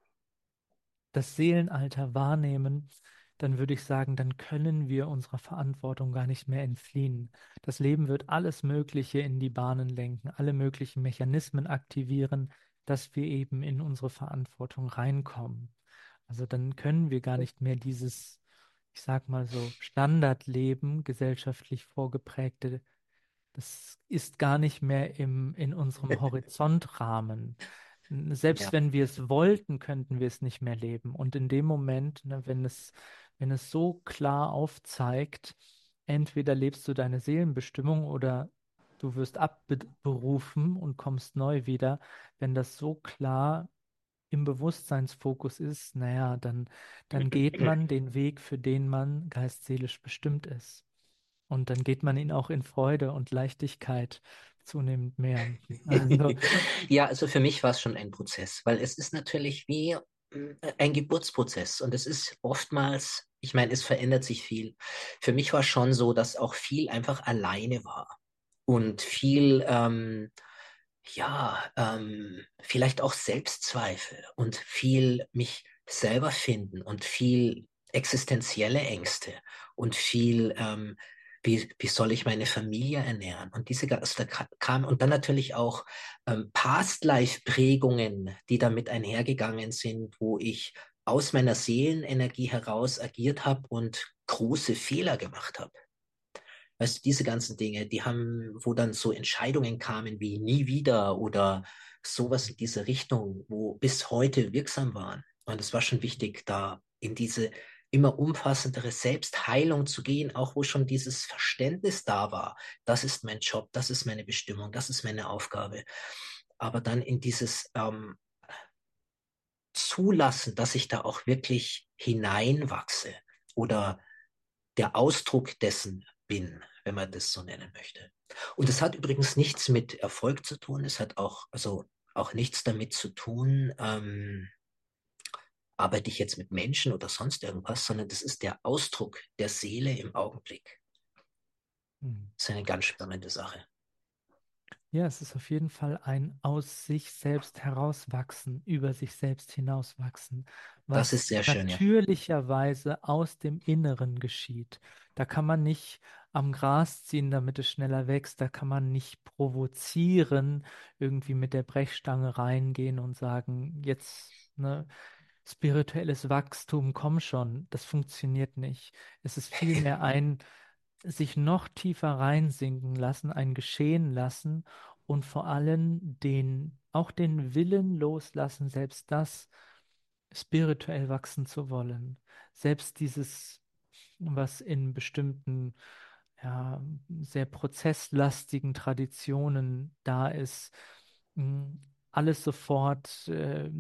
das Seelenalter wahrnehmen, dann würde ich sagen, dann können wir unserer Verantwortung gar nicht mehr entfliehen. Das Leben wird alles Mögliche in die Bahnen lenken, alle möglichen Mechanismen aktivieren, dass wir eben in unsere Verantwortung reinkommen. Also dann können wir gar nicht mehr dieses, ich sag mal so, Standardleben, gesellschaftlich vorgeprägte, das ist gar nicht mehr im, in unserem Horizontrahmen. Selbst Ja. wenn wir es wollten, könnten wir es nicht mehr leben. Und in dem Moment, ne, wenn es, wenn es so klar aufzeigt, entweder lebst du deine Seelenbestimmung oder du wirst abberufen und kommst neu wieder. Wenn das so klar im Bewusstseinsfokus ist, naja, dann, dann geht man den Weg, für den man geistseelisch bestimmt ist. Und dann geht man ihn auch in Freude und Leichtigkeit zunehmend mehr. Also, Ja, also für mich war es schon ein Prozess, weil es ist natürlich wie äh, ein Geburtsprozess und es ist oftmals, ich meine, es verändert sich viel. Für mich war es schon so, dass auch viel einfach alleine war und viel, ähm, ja, ähm, vielleicht auch Selbstzweifel und viel mich selber finden und viel existenzielle Ängste und viel, ähm, wie, wie soll ich meine Familie ernähren? Und diese, also da kam, und dann natürlich auch ähm, Past-Life-Prägungen, die damit einhergegangen sind, wo ich aus meiner Seelenenergie heraus agiert habe und große Fehler gemacht habe. Weißt du, diese ganzen Dinge, die haben, wo dann so Entscheidungen kamen wie nie wieder oder sowas in diese Richtung, wo bis heute wirksam waren. Und es war schon wichtig, da in diese immer umfassendere Selbstheilung zu gehen, auch wo schon dieses Verständnis da war. Das ist mein Job, das ist meine Bestimmung, das ist meine Aufgabe. Aber dann in dieses ähm, Zulassen, dass ich da auch wirklich hineinwachse oder der Ausdruck dessen bin, wenn man das so nennen möchte. Und es hat übrigens nichts mit Erfolg zu tun. Es hat auch, also auch nichts damit zu tun, ähm, arbeite ich jetzt mit Menschen oder sonst irgendwas, sondern das ist der Ausdruck der Seele im Augenblick. hm. Das ist eine ganz spannende Sache. Ja, es ist auf jeden Fall ein aus sich selbst herauswachsen, über sich selbst hinauswachsen, Das ist was sehr schön, ja. natürlicherweise aus dem Inneren geschieht. Da kann man nicht am Gras ziehen, damit es schneller wächst. Da kann man nicht provozieren, irgendwie mit der Brechstange reingehen und sagen, jetzt, ne, spirituelles Wachstum, komm schon. Das funktioniert nicht. Es ist vielmehr ein sich noch tiefer reinsinken lassen, ein Geschehen lassen und vor allem den, auch den Willen loslassen, selbst das spirituell wachsen zu wollen. Selbst dieses, was in bestimmten, ja, sehr prozesslastigen Traditionen da ist, mh, alles sofort, äh,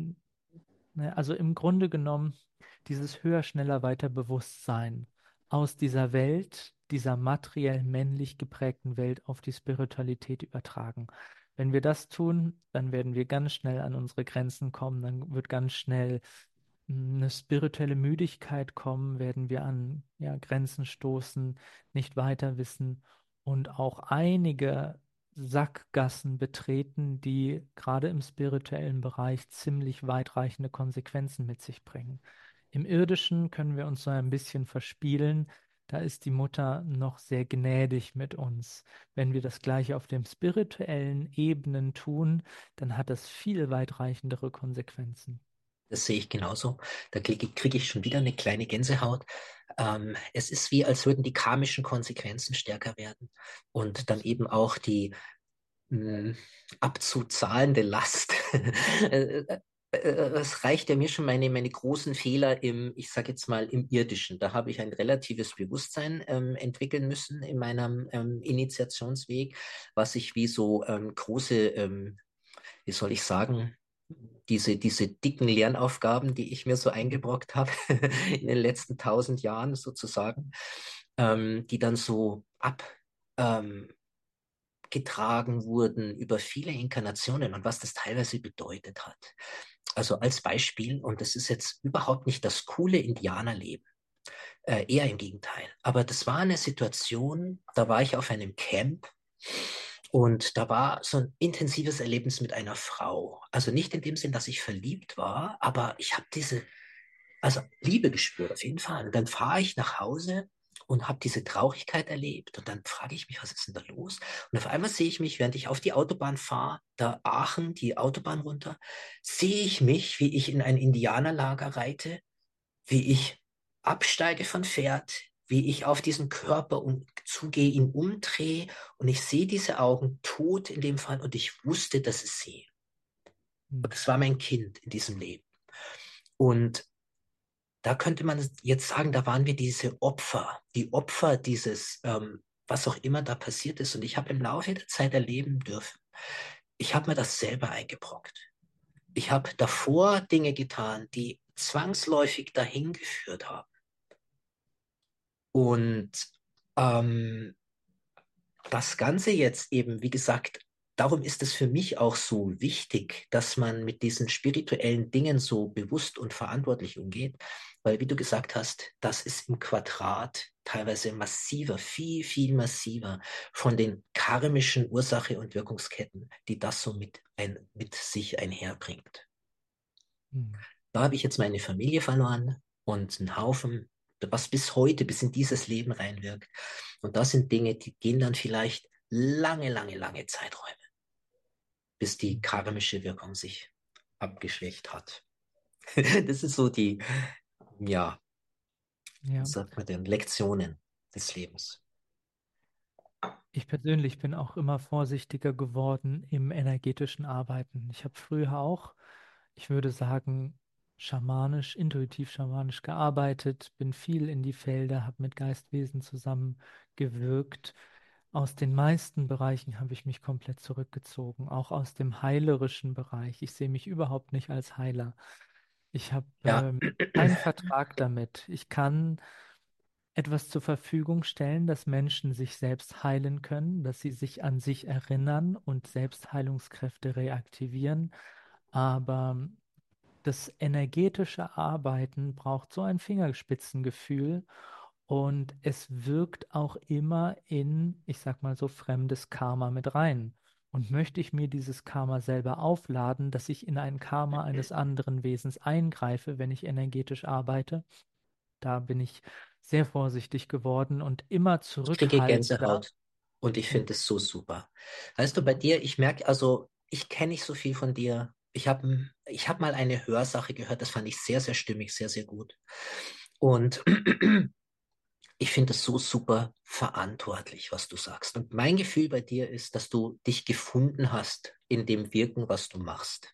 ne, also im Grunde genommen dieses höher, schneller, weiter Bewusstsein aus dieser Welt, dieser materiell männlich geprägten Welt auf die Spiritualität übertragen. Wenn wir das tun, dann werden wir ganz schnell an unsere Grenzen kommen, dann wird ganz schnell mh, eine spirituelle Müdigkeit kommen, werden wir an, ja, Grenzen stoßen, nicht weiter wissen und auch einige Sackgassen betreten, die gerade im spirituellen Bereich ziemlich weitreichende Konsequenzen mit sich bringen. Im Irdischen können wir uns so ein bisschen verspielen. Da ist die Mutter noch sehr gnädig mit uns. Wenn wir das Gleiche auf den spirituellen Ebenen tun, dann hat das viel weitreichendere Konsequenzen. Das sehe ich genauso. Da kriege krieg ich schon wieder eine kleine Gänsehaut. Ähm, es ist wie, als würden die karmischen Konsequenzen stärker werden und dann eben Absolut. auch die mh, abzuzahlende Last. Äh, äh, äh, Es reicht ja mir schon meine, meine großen Fehler im, ich sage jetzt mal, im Irdischen. Da habe ich ein relatives Bewusstsein ähm, entwickeln müssen in meinem ähm, Initiationsweg, was ich wie so ähm, große, ähm, wie soll ich sagen, diese, diese dicken Lernaufgaben, die ich mir so eingebrockt habe in den letzten tausend Jahren sozusagen, ähm, die dann so ab, ähm, getragen wurden über viele Inkarnationen und was das teilweise bedeutet hat. Also als Beispiel, und das ist jetzt überhaupt nicht das coole Indianerleben, äh, eher im Gegenteil. Aber das war eine Situation, da war ich auf einem Camp und da war so ein intensives Erlebnis mit einer Frau. Also nicht in dem Sinn, dass ich verliebt war, aber ich habe diese, also Liebe gespürt auf jeden Fall. Und dann fahre ich nach Hause und habe diese Traurigkeit erlebt. Und dann frage ich mich, was ist denn da los? Und auf einmal sehe ich mich, während ich auf die Autobahn fahre, da Aachen, die Autobahn runter, sehe ich mich, wie ich in ein Indianerlager reite, wie ich absteige von Pferd, wie ich auf diesen Körper um, zugehe, ihn umdrehe und ich sehe diese Augen tot in dem Fall und ich wusste, dass es sie. Und Hm. das war mein Kind in diesem Leben. Und da könnte man jetzt sagen, da waren wir diese Opfer, die Opfer dieses, ähm, was auch immer da passiert ist. Und ich habe im Laufe der Zeit erleben dürfen, ich habe mir das selber eingebrockt. Ich habe davor Dinge getan, die zwangsläufig dahin geführt haben. Und ähm, das Ganze jetzt eben, wie gesagt, darum ist es für mich auch so wichtig, dass man mit diesen spirituellen Dingen so bewusst und verantwortlich umgeht, weil, wie du gesagt hast, das ist im Quadrat teilweise massiver, viel, viel massiver von den karmischen Ursache- und Wirkungsketten, die das so mit, ein, mit sich einherbringt. Hm. Da habe ich jetzt meine Familie verloren und einen Haufen, was bis heute, bis in dieses Leben reinwirkt. Und das sind Dinge, die gehen dann vielleicht lange, lange, lange Zeiträume, bis die Hm. karmische Wirkung sich abgeschwächt hat. Das ist so die, ja, wie Ja. sagt man denn, Lektionen des Lebens. Ich persönlich bin auch immer vorsichtiger geworden im energetischen Arbeiten. Ich habe früher auch, ich würde sagen, schamanisch, intuitiv schamanisch gearbeitet, bin viel in die Felder, habe mit Geistwesen zusammengewirkt. Aus den meisten Bereichen habe ich mich komplett zurückgezogen, auch aus dem heilerischen Bereich. Ich sehe mich überhaupt nicht als Heiler. Ich habe Ja, ähm, keinen Vertrag damit. Ich kann etwas zur Verfügung stellen, dass Menschen sich selbst heilen können, dass sie sich an sich erinnern und Selbstheilungskräfte reaktivieren. Aber das energetische Arbeiten braucht so ein Fingerspitzengefühl und es wirkt auch immer in, ich sag mal so, fremdes Karma mit rein. Und möchte ich mir dieses Karma selber aufladen, dass ich in ein Karma eines anderen Wesens eingreife, wenn ich energetisch arbeite? Da bin ich sehr vorsichtig geworden und immer Ich kriege zurückhaltender. Gänsehaut und ich Ja, finde es so super. Weißt du, bei ja, dir, ich merke, also ich kenne nicht so viel von dir. Ich habe ich hab mal eine Hörsache gehört, das fand ich sehr, sehr stimmig, sehr, sehr gut. Und ich finde es so super verantwortlich, was du sagst. Und mein Gefühl bei dir ist, dass du dich gefunden hast in dem Wirken, was du machst.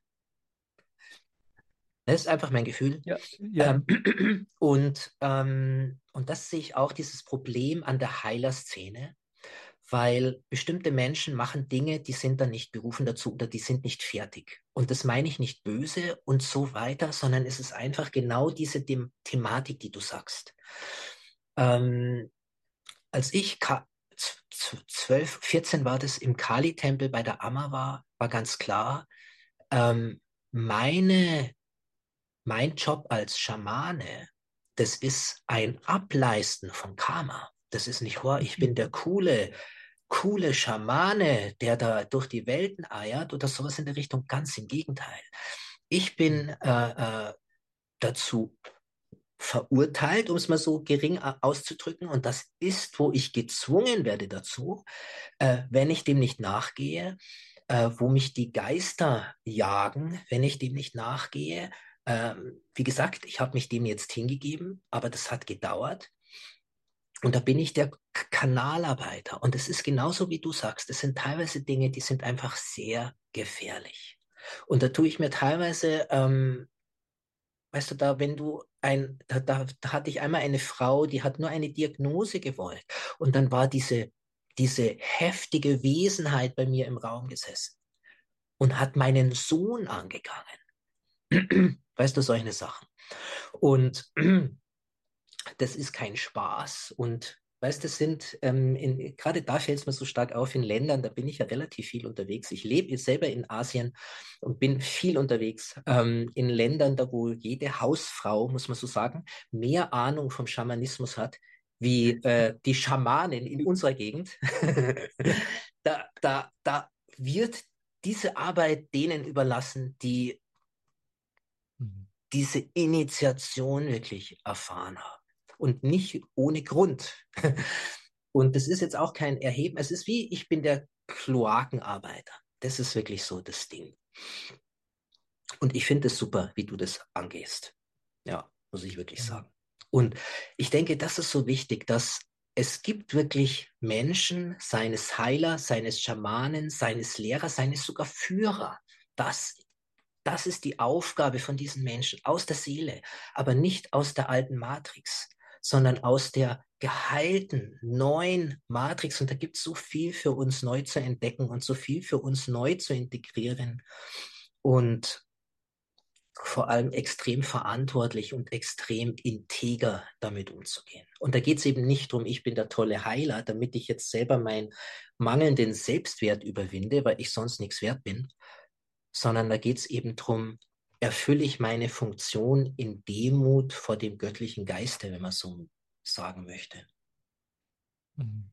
Das ist einfach mein Gefühl. ja, ja. Ähm, und, ähm, und das sehe ich auch, dieses Problem an der Heilerszene, weil bestimmte Menschen machen Dinge, die sind dann nicht berufen dazu oder die sind nicht fertig. Und das meine ich nicht böse und so weiter, sondern es ist einfach genau diese Them Thematik, die du sagst. Ähm, als ich ka- z- z- zwölf, vierzehn war das im Kali-Tempel bei der Amma war, war ganz klar, ähm, meine mein Job als Schamane, das ist ein Ableisten von Karma. Das ist nicht, oh, ich bin der coole, coole Schamane, der da durch die Welten eiert oder sowas in der Richtung. Ganz im Gegenteil. Ich bin äh, äh, dazu verurteilt, um es mal so gering äh, auszudrücken. Und das ist, wo ich gezwungen werde dazu, äh, wenn ich dem nicht nachgehe, äh, wo mich die Geister jagen, wenn ich dem nicht nachgehe. Ähm, wie gesagt, ich habe mich dem jetzt hingegeben, aber das hat gedauert. Und da bin ich der K Kanalarbeiter. Und es ist genauso, wie du sagst. Es sind teilweise Dinge, die sind einfach sehr gefährlich. Und da tue ich mir teilweise, ähm, weißt du, da, wenn du ein, da, da, da hatte ich einmal eine Frau, die hat nur eine Diagnose gewollt. Und dann war diese, diese heftige Wesenheit bei mir im Raum gesessen und hat meinen Sohn angegangen. Weißt du, solche Sachen. Und das ist kein Spaß. Und weißt du, das sind, ähm, in, gerade da fällt es mir so stark auf in Ländern, da bin ich ja relativ viel unterwegs. Ich lebe jetzt selber in Asien und bin viel unterwegs ähm, in Ländern, da wo jede Hausfrau, muss man so sagen, mehr Ahnung vom Schamanismus hat wie äh, die Schamanen in unserer Gegend. da, da, da wird diese Arbeit denen überlassen, die Mhm. diese Initiation wirklich erfahren haben. Und nicht ohne Grund. Und das ist jetzt auch kein Erheben. Es ist wie, ich bin der Kloakenarbeiter. Das ist wirklich so das Ding. Und ich finde es super, wie du das angehst. Ja, muss ich wirklich Mhm. sagen. Und ich denke, das ist so wichtig, dass es gibt wirklich Menschen, seines Heiler, seines Schamanen, seines Lehrers, seines sogar Führer. Das Das ist die Aufgabe von diesen Menschen aus der Seele, aber nicht aus der alten Matrix, sondern aus der geheilten neuen Matrix. Und da gibt es so viel für uns neu zu entdecken und so viel für uns neu zu integrieren und vor allem extrem verantwortlich und extrem integer damit umzugehen. Und da geht es eben nicht darum, ich bin der tolle Heiler, damit ich jetzt selber meinen mangelnden Selbstwert überwinde, weil ich sonst nichts wert bin, sondern da geht es eben darum, erfülle ich meine Funktion in Demut vor dem göttlichen Geiste, wenn man so sagen möchte. Mhm.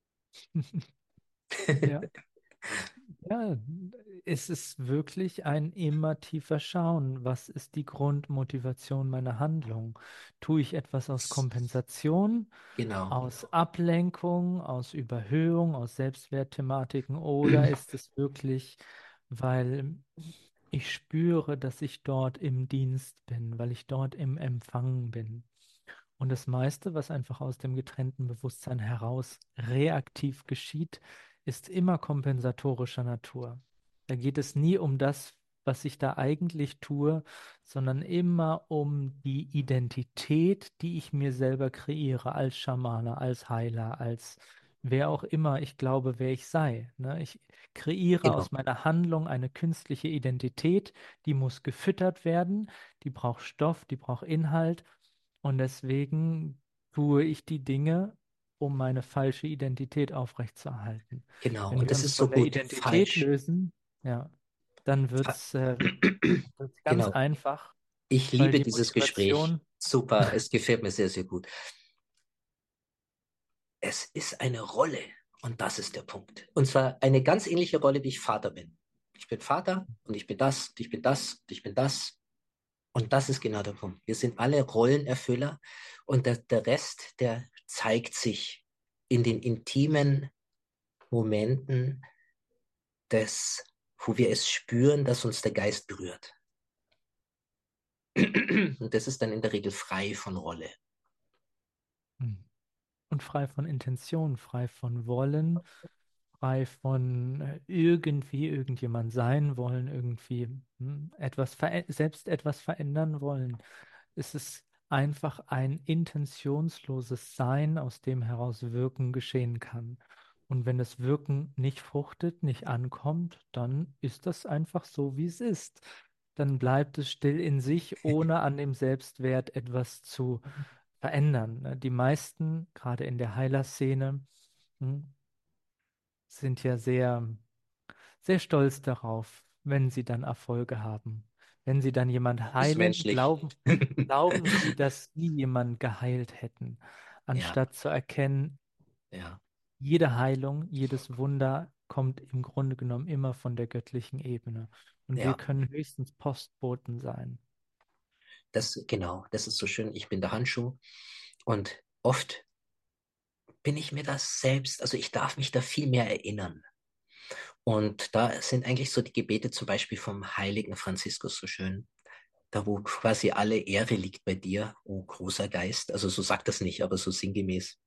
Ja. Ja, es ist wirklich ein immer tiefer Schauen. Was ist die Grundmotivation meiner Handlung? Tue ich etwas aus Kompensation, Genau. aus Ablenkung, aus Überhöhung, aus Selbstwertthematiken oder ist es wirklich, weil ich spüre, dass ich dort im Dienst bin, weil ich dort im Empfang bin? Und das meiste, was einfach aus dem getrennten Bewusstsein heraus reaktiv geschieht, ist immer kompensatorischer Natur. Da geht es nie um das, was ich da eigentlich tue, sondern immer um die Identität, die ich mir selber kreiere als Schamane, als Heiler, als wer auch immer ich glaube, wer ich sei. Ne? Ich kreiere Genau, aus meiner Handlung eine künstliche Identität, die muss gefüttert werden, die braucht Stoff, die braucht Inhalt. Und deswegen tue ich die Dinge, um meine falsche Identität aufrechtzuerhalten. genau. Wenn Und wir das uns ist von so der gut. Identität Falsch. lösen, ja, dann Fa- wird's, äh, wird's ganz Genau. einfach, Ich weil liebe die dieses Gespräch. Motivation, Super. Es gefällt mir sehr, sehr gut. Es ist eine Rolle. Und das ist der Punkt. Und zwar eine ganz ähnliche Rolle, wie ich Vater bin. Ich bin Vater und ich bin das, und ich bin das, und ich bin das. Und das ist genau der Punkt. Wir sind alle Rollenerfüller und der, der Rest, der zeigt sich in den intimen Momenten des, wo wir es spüren, dass uns der Geist berührt. Und das ist dann in der Regel frei von Rolle. Hm. Und frei von Intention, frei von Wollen, frei von äh, irgendwie irgendjemand sein wollen, irgendwie hm, etwas verä- selbst etwas verändern wollen. Es ist einfach ein intentionsloses Sein, aus dem heraus Wirken geschehen kann. Und wenn das Wirken nicht fruchtet, nicht ankommt, dann ist das einfach so, wie es ist. Dann bleibt es still in sich, ohne an dem Selbstwert etwas zu verändern. Ne? Die meisten, gerade in der Heiler-Szene, hm, sind ja sehr, sehr stolz darauf, wenn sie dann Erfolge haben. Wenn sie dann jemand Ist heilen, menschlich. glauben, glauben sie, dass sie jemand geheilt hätten, Ja, anstatt zu erkennen, ja, jede Heilung, jedes Wunder kommt im Grunde genommen immer von der göttlichen Ebene. Und wir ja. können höchstens Postboten sein. Das, genau, das ist so schön. Ich bin der Handschuh und oft bin ich mir das selbst, also ich darf mich da viel mehr erinnern. Und da sind eigentlich so die Gebete zum Beispiel vom heiligen Franziskus so schön. Da wo quasi alle Ehre liegt bei dir, o großer Geist. Also so sagt das nicht, aber so sinngemäß.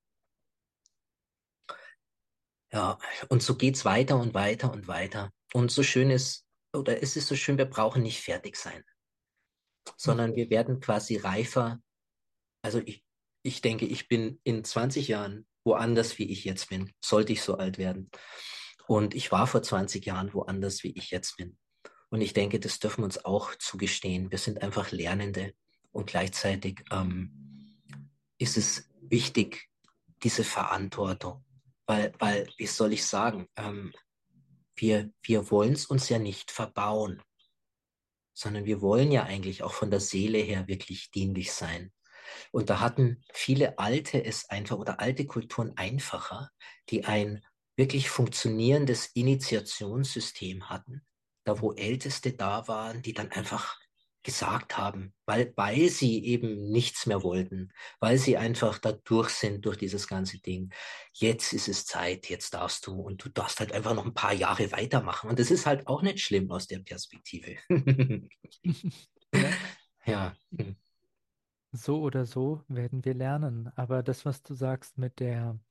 Ja, und so geht's weiter und weiter und weiter. Und so schön ist, oder es ist so schön, wir brauchen nicht fertig sein, Hm. sondern wir werden quasi reifer. Also ich, ich denke, ich bin in zwanzig Jahren woanders, wie ich jetzt bin, sollte ich so alt werden. Und ich war vor zwanzig Jahren woanders, wie ich jetzt bin. Und ich denke, das dürfen wir uns auch zugestehen. Wir sind einfach Lernende und gleichzeitig ähm, ist es wichtig, diese Verantwortung. Weil, weil, wie soll ich sagen, ähm, wir, wir wollen es uns ja nicht verbauen, sondern wir wollen ja eigentlich auch von der Seele her wirklich dienlich sein. Und da hatten viele Alte es einfach oder alte Kulturen einfacher, die ein wirklich funktionierendes Initiationssystem hatten, da wo Älteste da waren, die dann einfach gesagt haben, weil, weil sie eben nichts mehr wollten, weil sie einfach da durch sind durch dieses ganze Ding. Jetzt ist es Zeit, jetzt darfst du und du darfst halt einfach noch ein paar Jahre weitermachen. Und das ist halt auch nicht schlimm aus der Perspektive. Ja. Ja, So oder so werden wir lernen. Aber das, was du sagst mit der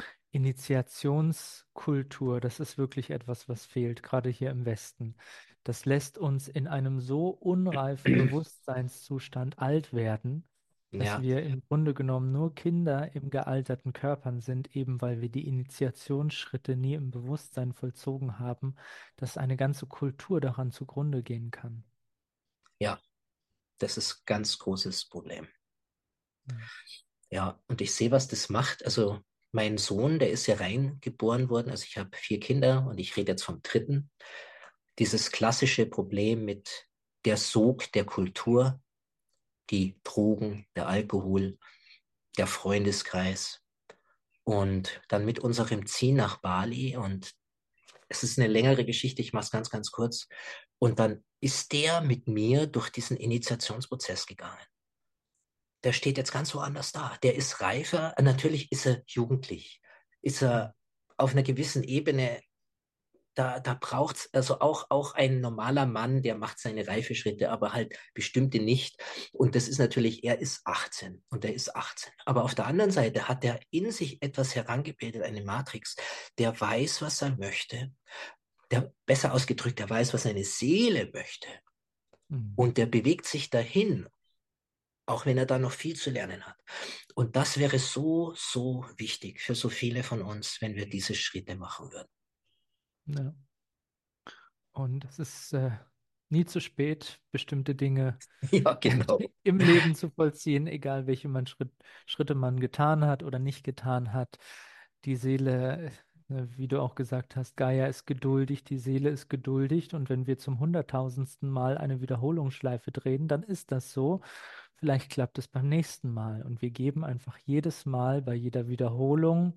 Initiationskultur, das ist wirklich etwas, was fehlt, gerade hier im Westen. Das lässt uns in einem so unreifen Bewusstseinszustand alt werden, dass ja. wir im Grunde genommen nur Kinder im gealterten Körpern sind, eben weil wir die Initiationsschritte nie im Bewusstsein vollzogen haben, dass eine ganze Kultur daran zugrunde gehen kann. Ja, das ist ein ganz großes Problem. Hm. Ja, und ich sehe, was das macht. Also mein Sohn, der ist ja reingeboren worden. Also ich habe vier Kinder und ich rede jetzt vom dritten. Dieses klassische Problem mit der Sog der Kultur, die Drogen, der Alkohol, der Freundeskreis und dann mit unserem Ziehen nach Bali. Und es ist eine längere Geschichte, ich mache es ganz, ganz kurz. Und dann ist der mit mir durch diesen Initiationsprozess gegangen. Der steht jetzt ganz woanders da. Der ist reifer. Natürlich ist er jugendlich. Ist Hm. er auf einer gewissen Ebene, da, da braucht es, also auch, auch ein normaler Mann, der macht seine Reifeschritte, aber halt bestimmte nicht. Und das ist natürlich, er ist achtzehn und er ist achtzehn. Aber auf der anderen Seite hat er in sich etwas herangebildet, eine Matrix. Der weiß, was er möchte. Der, besser ausgedrückt, der weiß, was seine Seele möchte. Hm. Und der bewegt sich dahin, auch wenn er da noch viel zu lernen hat. Und das wäre so, so wichtig für so viele von uns, wenn wir diese Schritte machen würden. Ja. Und es ist äh, nie zu spät, bestimmte Dinge Ja, genau. im Leben zu vollziehen, egal welche man Schritt, Schritte man getan hat oder nicht getan hat. Die Seele, äh, wie du auch gesagt hast, Gaia ist geduldig, die Seele ist geduldig. Und wenn wir zum hunderttausendsten Mal eine Wiederholungsschleife drehen, dann ist das so. Vielleicht klappt es beim nächsten Mal. Und wir geben einfach jedes Mal bei jeder Wiederholung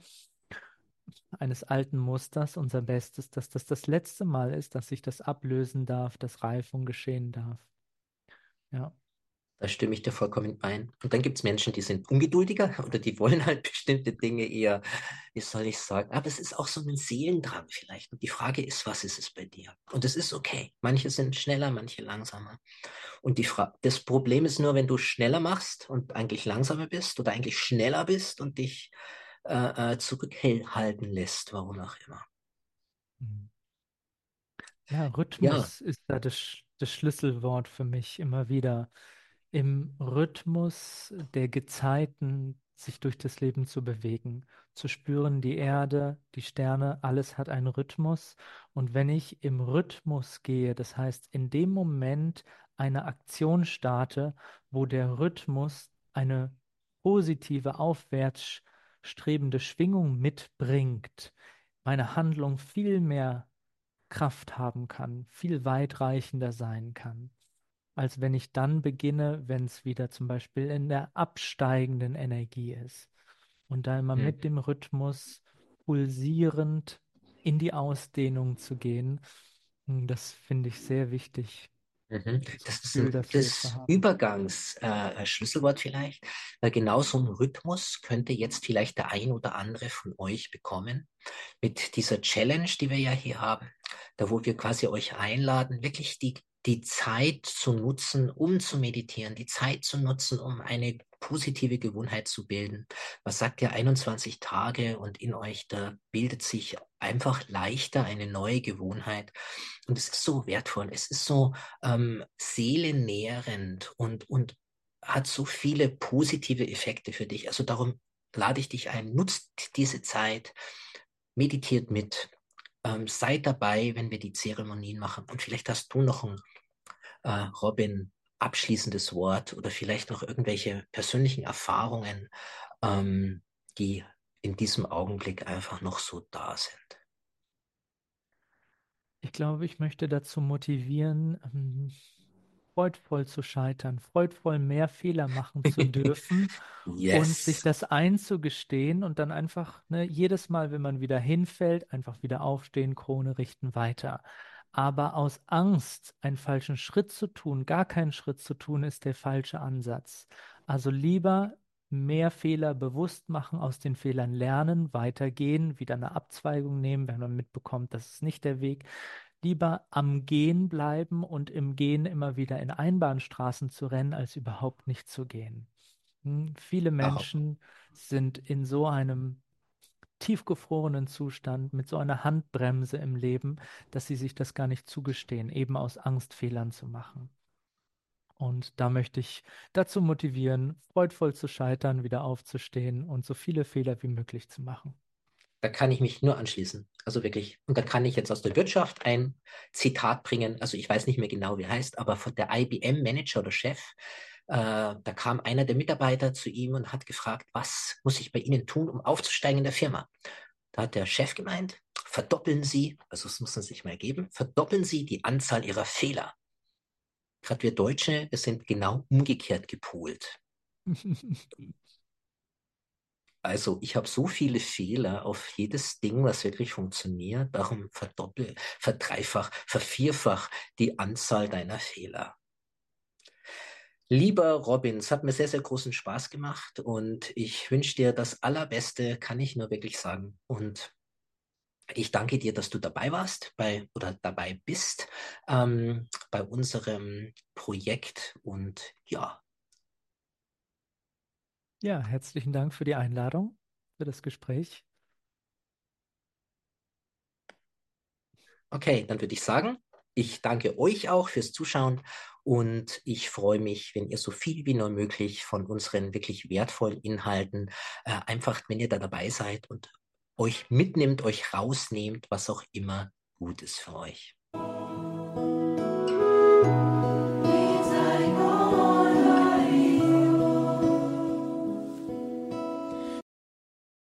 eines alten Musters unser Bestes, dass das das letzte Mal ist, dass sich das ablösen darf, dass Reifung geschehen darf. Ja. Da stimme ich dir vollkommen ein. Und dann gibt es Menschen, die sind ungeduldiger oder die wollen halt bestimmte Dinge eher, wie soll ich sagen, aber es ist auch so ein Seelendrang vielleicht. Und die Frage ist, was ist es bei dir? Und es ist okay. Manche sind schneller, manche langsamer. Und die Fra das Problem ist nur, wenn du schneller machst und eigentlich langsamer bist oder eigentlich schneller bist und dich äh, äh, zurückhalten lässt, warum auch immer. Mhm. Ja, Ja. Rhythmus ist da das, Sch- das Schlüsselwort für mich immer wieder. Im Rhythmus der Gezeiten sich durch das Leben zu bewegen, zu spüren, die Erde, die Sterne, alles hat einen Rhythmus. Und wenn ich im Rhythmus gehe, das heißt, in dem Moment eine Aktion starte, wo der Rhythmus eine positive, aufwärts strebende Schwingung mitbringt, meine Handlung viel mehr Kraft haben kann, viel weitreichender sein kann, als wenn ich dann beginne, wenn es wieder zum Beispiel in der absteigenden Energie ist. Und da immer mit Mhm. dem Rhythmus pulsierend in die Ausdehnung zu gehen, hm, das finde ich sehr wichtig, Mhm. so ein Das ist Gefühl ein dafür zu gutes haben. Übergangsschlüsselwort äh, Schlüsselwort vielleicht, weil genau so ein Rhythmus könnte jetzt vielleicht der ein oder andere von euch bekommen mit dieser Challenge, die wir ja hier haben, da wo wir quasi euch einladen, wirklich die, die Zeit zu nutzen, um zu meditieren, die Zeit zu nutzen, um eine positive Gewohnheit zu bilden. Was sagt ihr, einundzwanzig Tage und in euch, da bildet sich einfach leichter eine neue Gewohnheit. Und es ist so wertvoll, es ist so ähm, seelennährend und, und hat so viele positive Effekte für dich. Also darum lade ich dich ein, nutzt diese Zeit, meditiert mit, ähm, seid dabei, wenn wir die Zeremonien machen. Und vielleicht hast du noch ein, äh, Robin, abschließendes Wort oder vielleicht noch irgendwelche persönlichen Erfahrungen, ähm, die in diesem Augenblick einfach noch so da sind. Ich glaube, ich möchte dazu motivieren, ähm, freudvoll zu scheitern, freudvoll mehr Fehler machen zu dürfen und sich Yes. das einzugestehen und dann einfach, ne, jedes Mal, wenn man wieder hinfällt, einfach wieder aufstehen, Krone richten, weiter. Aber aus Angst, einen falschen Schritt zu tun, gar keinen Schritt zu tun, ist der falsche Ansatz. Also lieber mehr Fehler bewusst machen, aus den Fehlern lernen, weitergehen, wieder eine Abzweigung nehmen, wenn man mitbekommt, das ist nicht der Weg. Lieber am Gehen bleiben und im Gehen immer wieder in Einbahnstraßen zu rennen, als überhaupt nicht zu gehen. Hm, Viele Aha. Menschen sind in so einem tiefgefrorenen Zustand, mit so einer Handbremse im Leben, dass sie sich das gar nicht zugestehen, eben aus Angst, Fehlern zu machen. Und da möchte ich dazu motivieren, freudvoll zu scheitern, wieder aufzustehen und so viele Fehler wie möglich zu machen. Da kann ich mich nur anschließen. Also wirklich. Und da kann ich jetzt aus der Wirtschaft ein Zitat bringen. Also ich weiß nicht mehr genau, wie er heißt, aber von der I B M-Manager oder Chef, äh, da kam einer der Mitarbeiter zu ihm und hat gefragt, was muss ich bei Ihnen tun, um aufzusteigen in der Firma? Da hat der Chef gemeint, verdoppeln Sie, also das muss man sich mal geben, verdoppeln Sie die Anzahl Ihrer Fehler. Gerade wir Deutsche, wir sind genau umgekehrt gepolt. Also ich habe so viele Fehler auf jedes Ding, was wirklich funktioniert. Darum verdoppel, verdreifach, vervierfach die Anzahl deiner Fehler. Lieber Robin, es hat mir sehr, sehr großen Spaß gemacht und ich wünsche dir das Allerbeste, kann ich nur wirklich sagen. Und ich danke dir, dass du dabei warst bei oder dabei bist ähm, bei unserem Projekt. Und ja, Ja, herzlichen Dank für die Einladung, für das Gespräch. okay, dann würde ich sagen, ich danke euch auch fürs Zuschauen und ich freue mich, wenn ihr so viel wie nur möglich von unseren wirklich wertvollen Inhalten äh, einfach, wenn ihr da dabei seid und euch mitnimmt, euch rausnehmt, was auch immer gut ist für euch.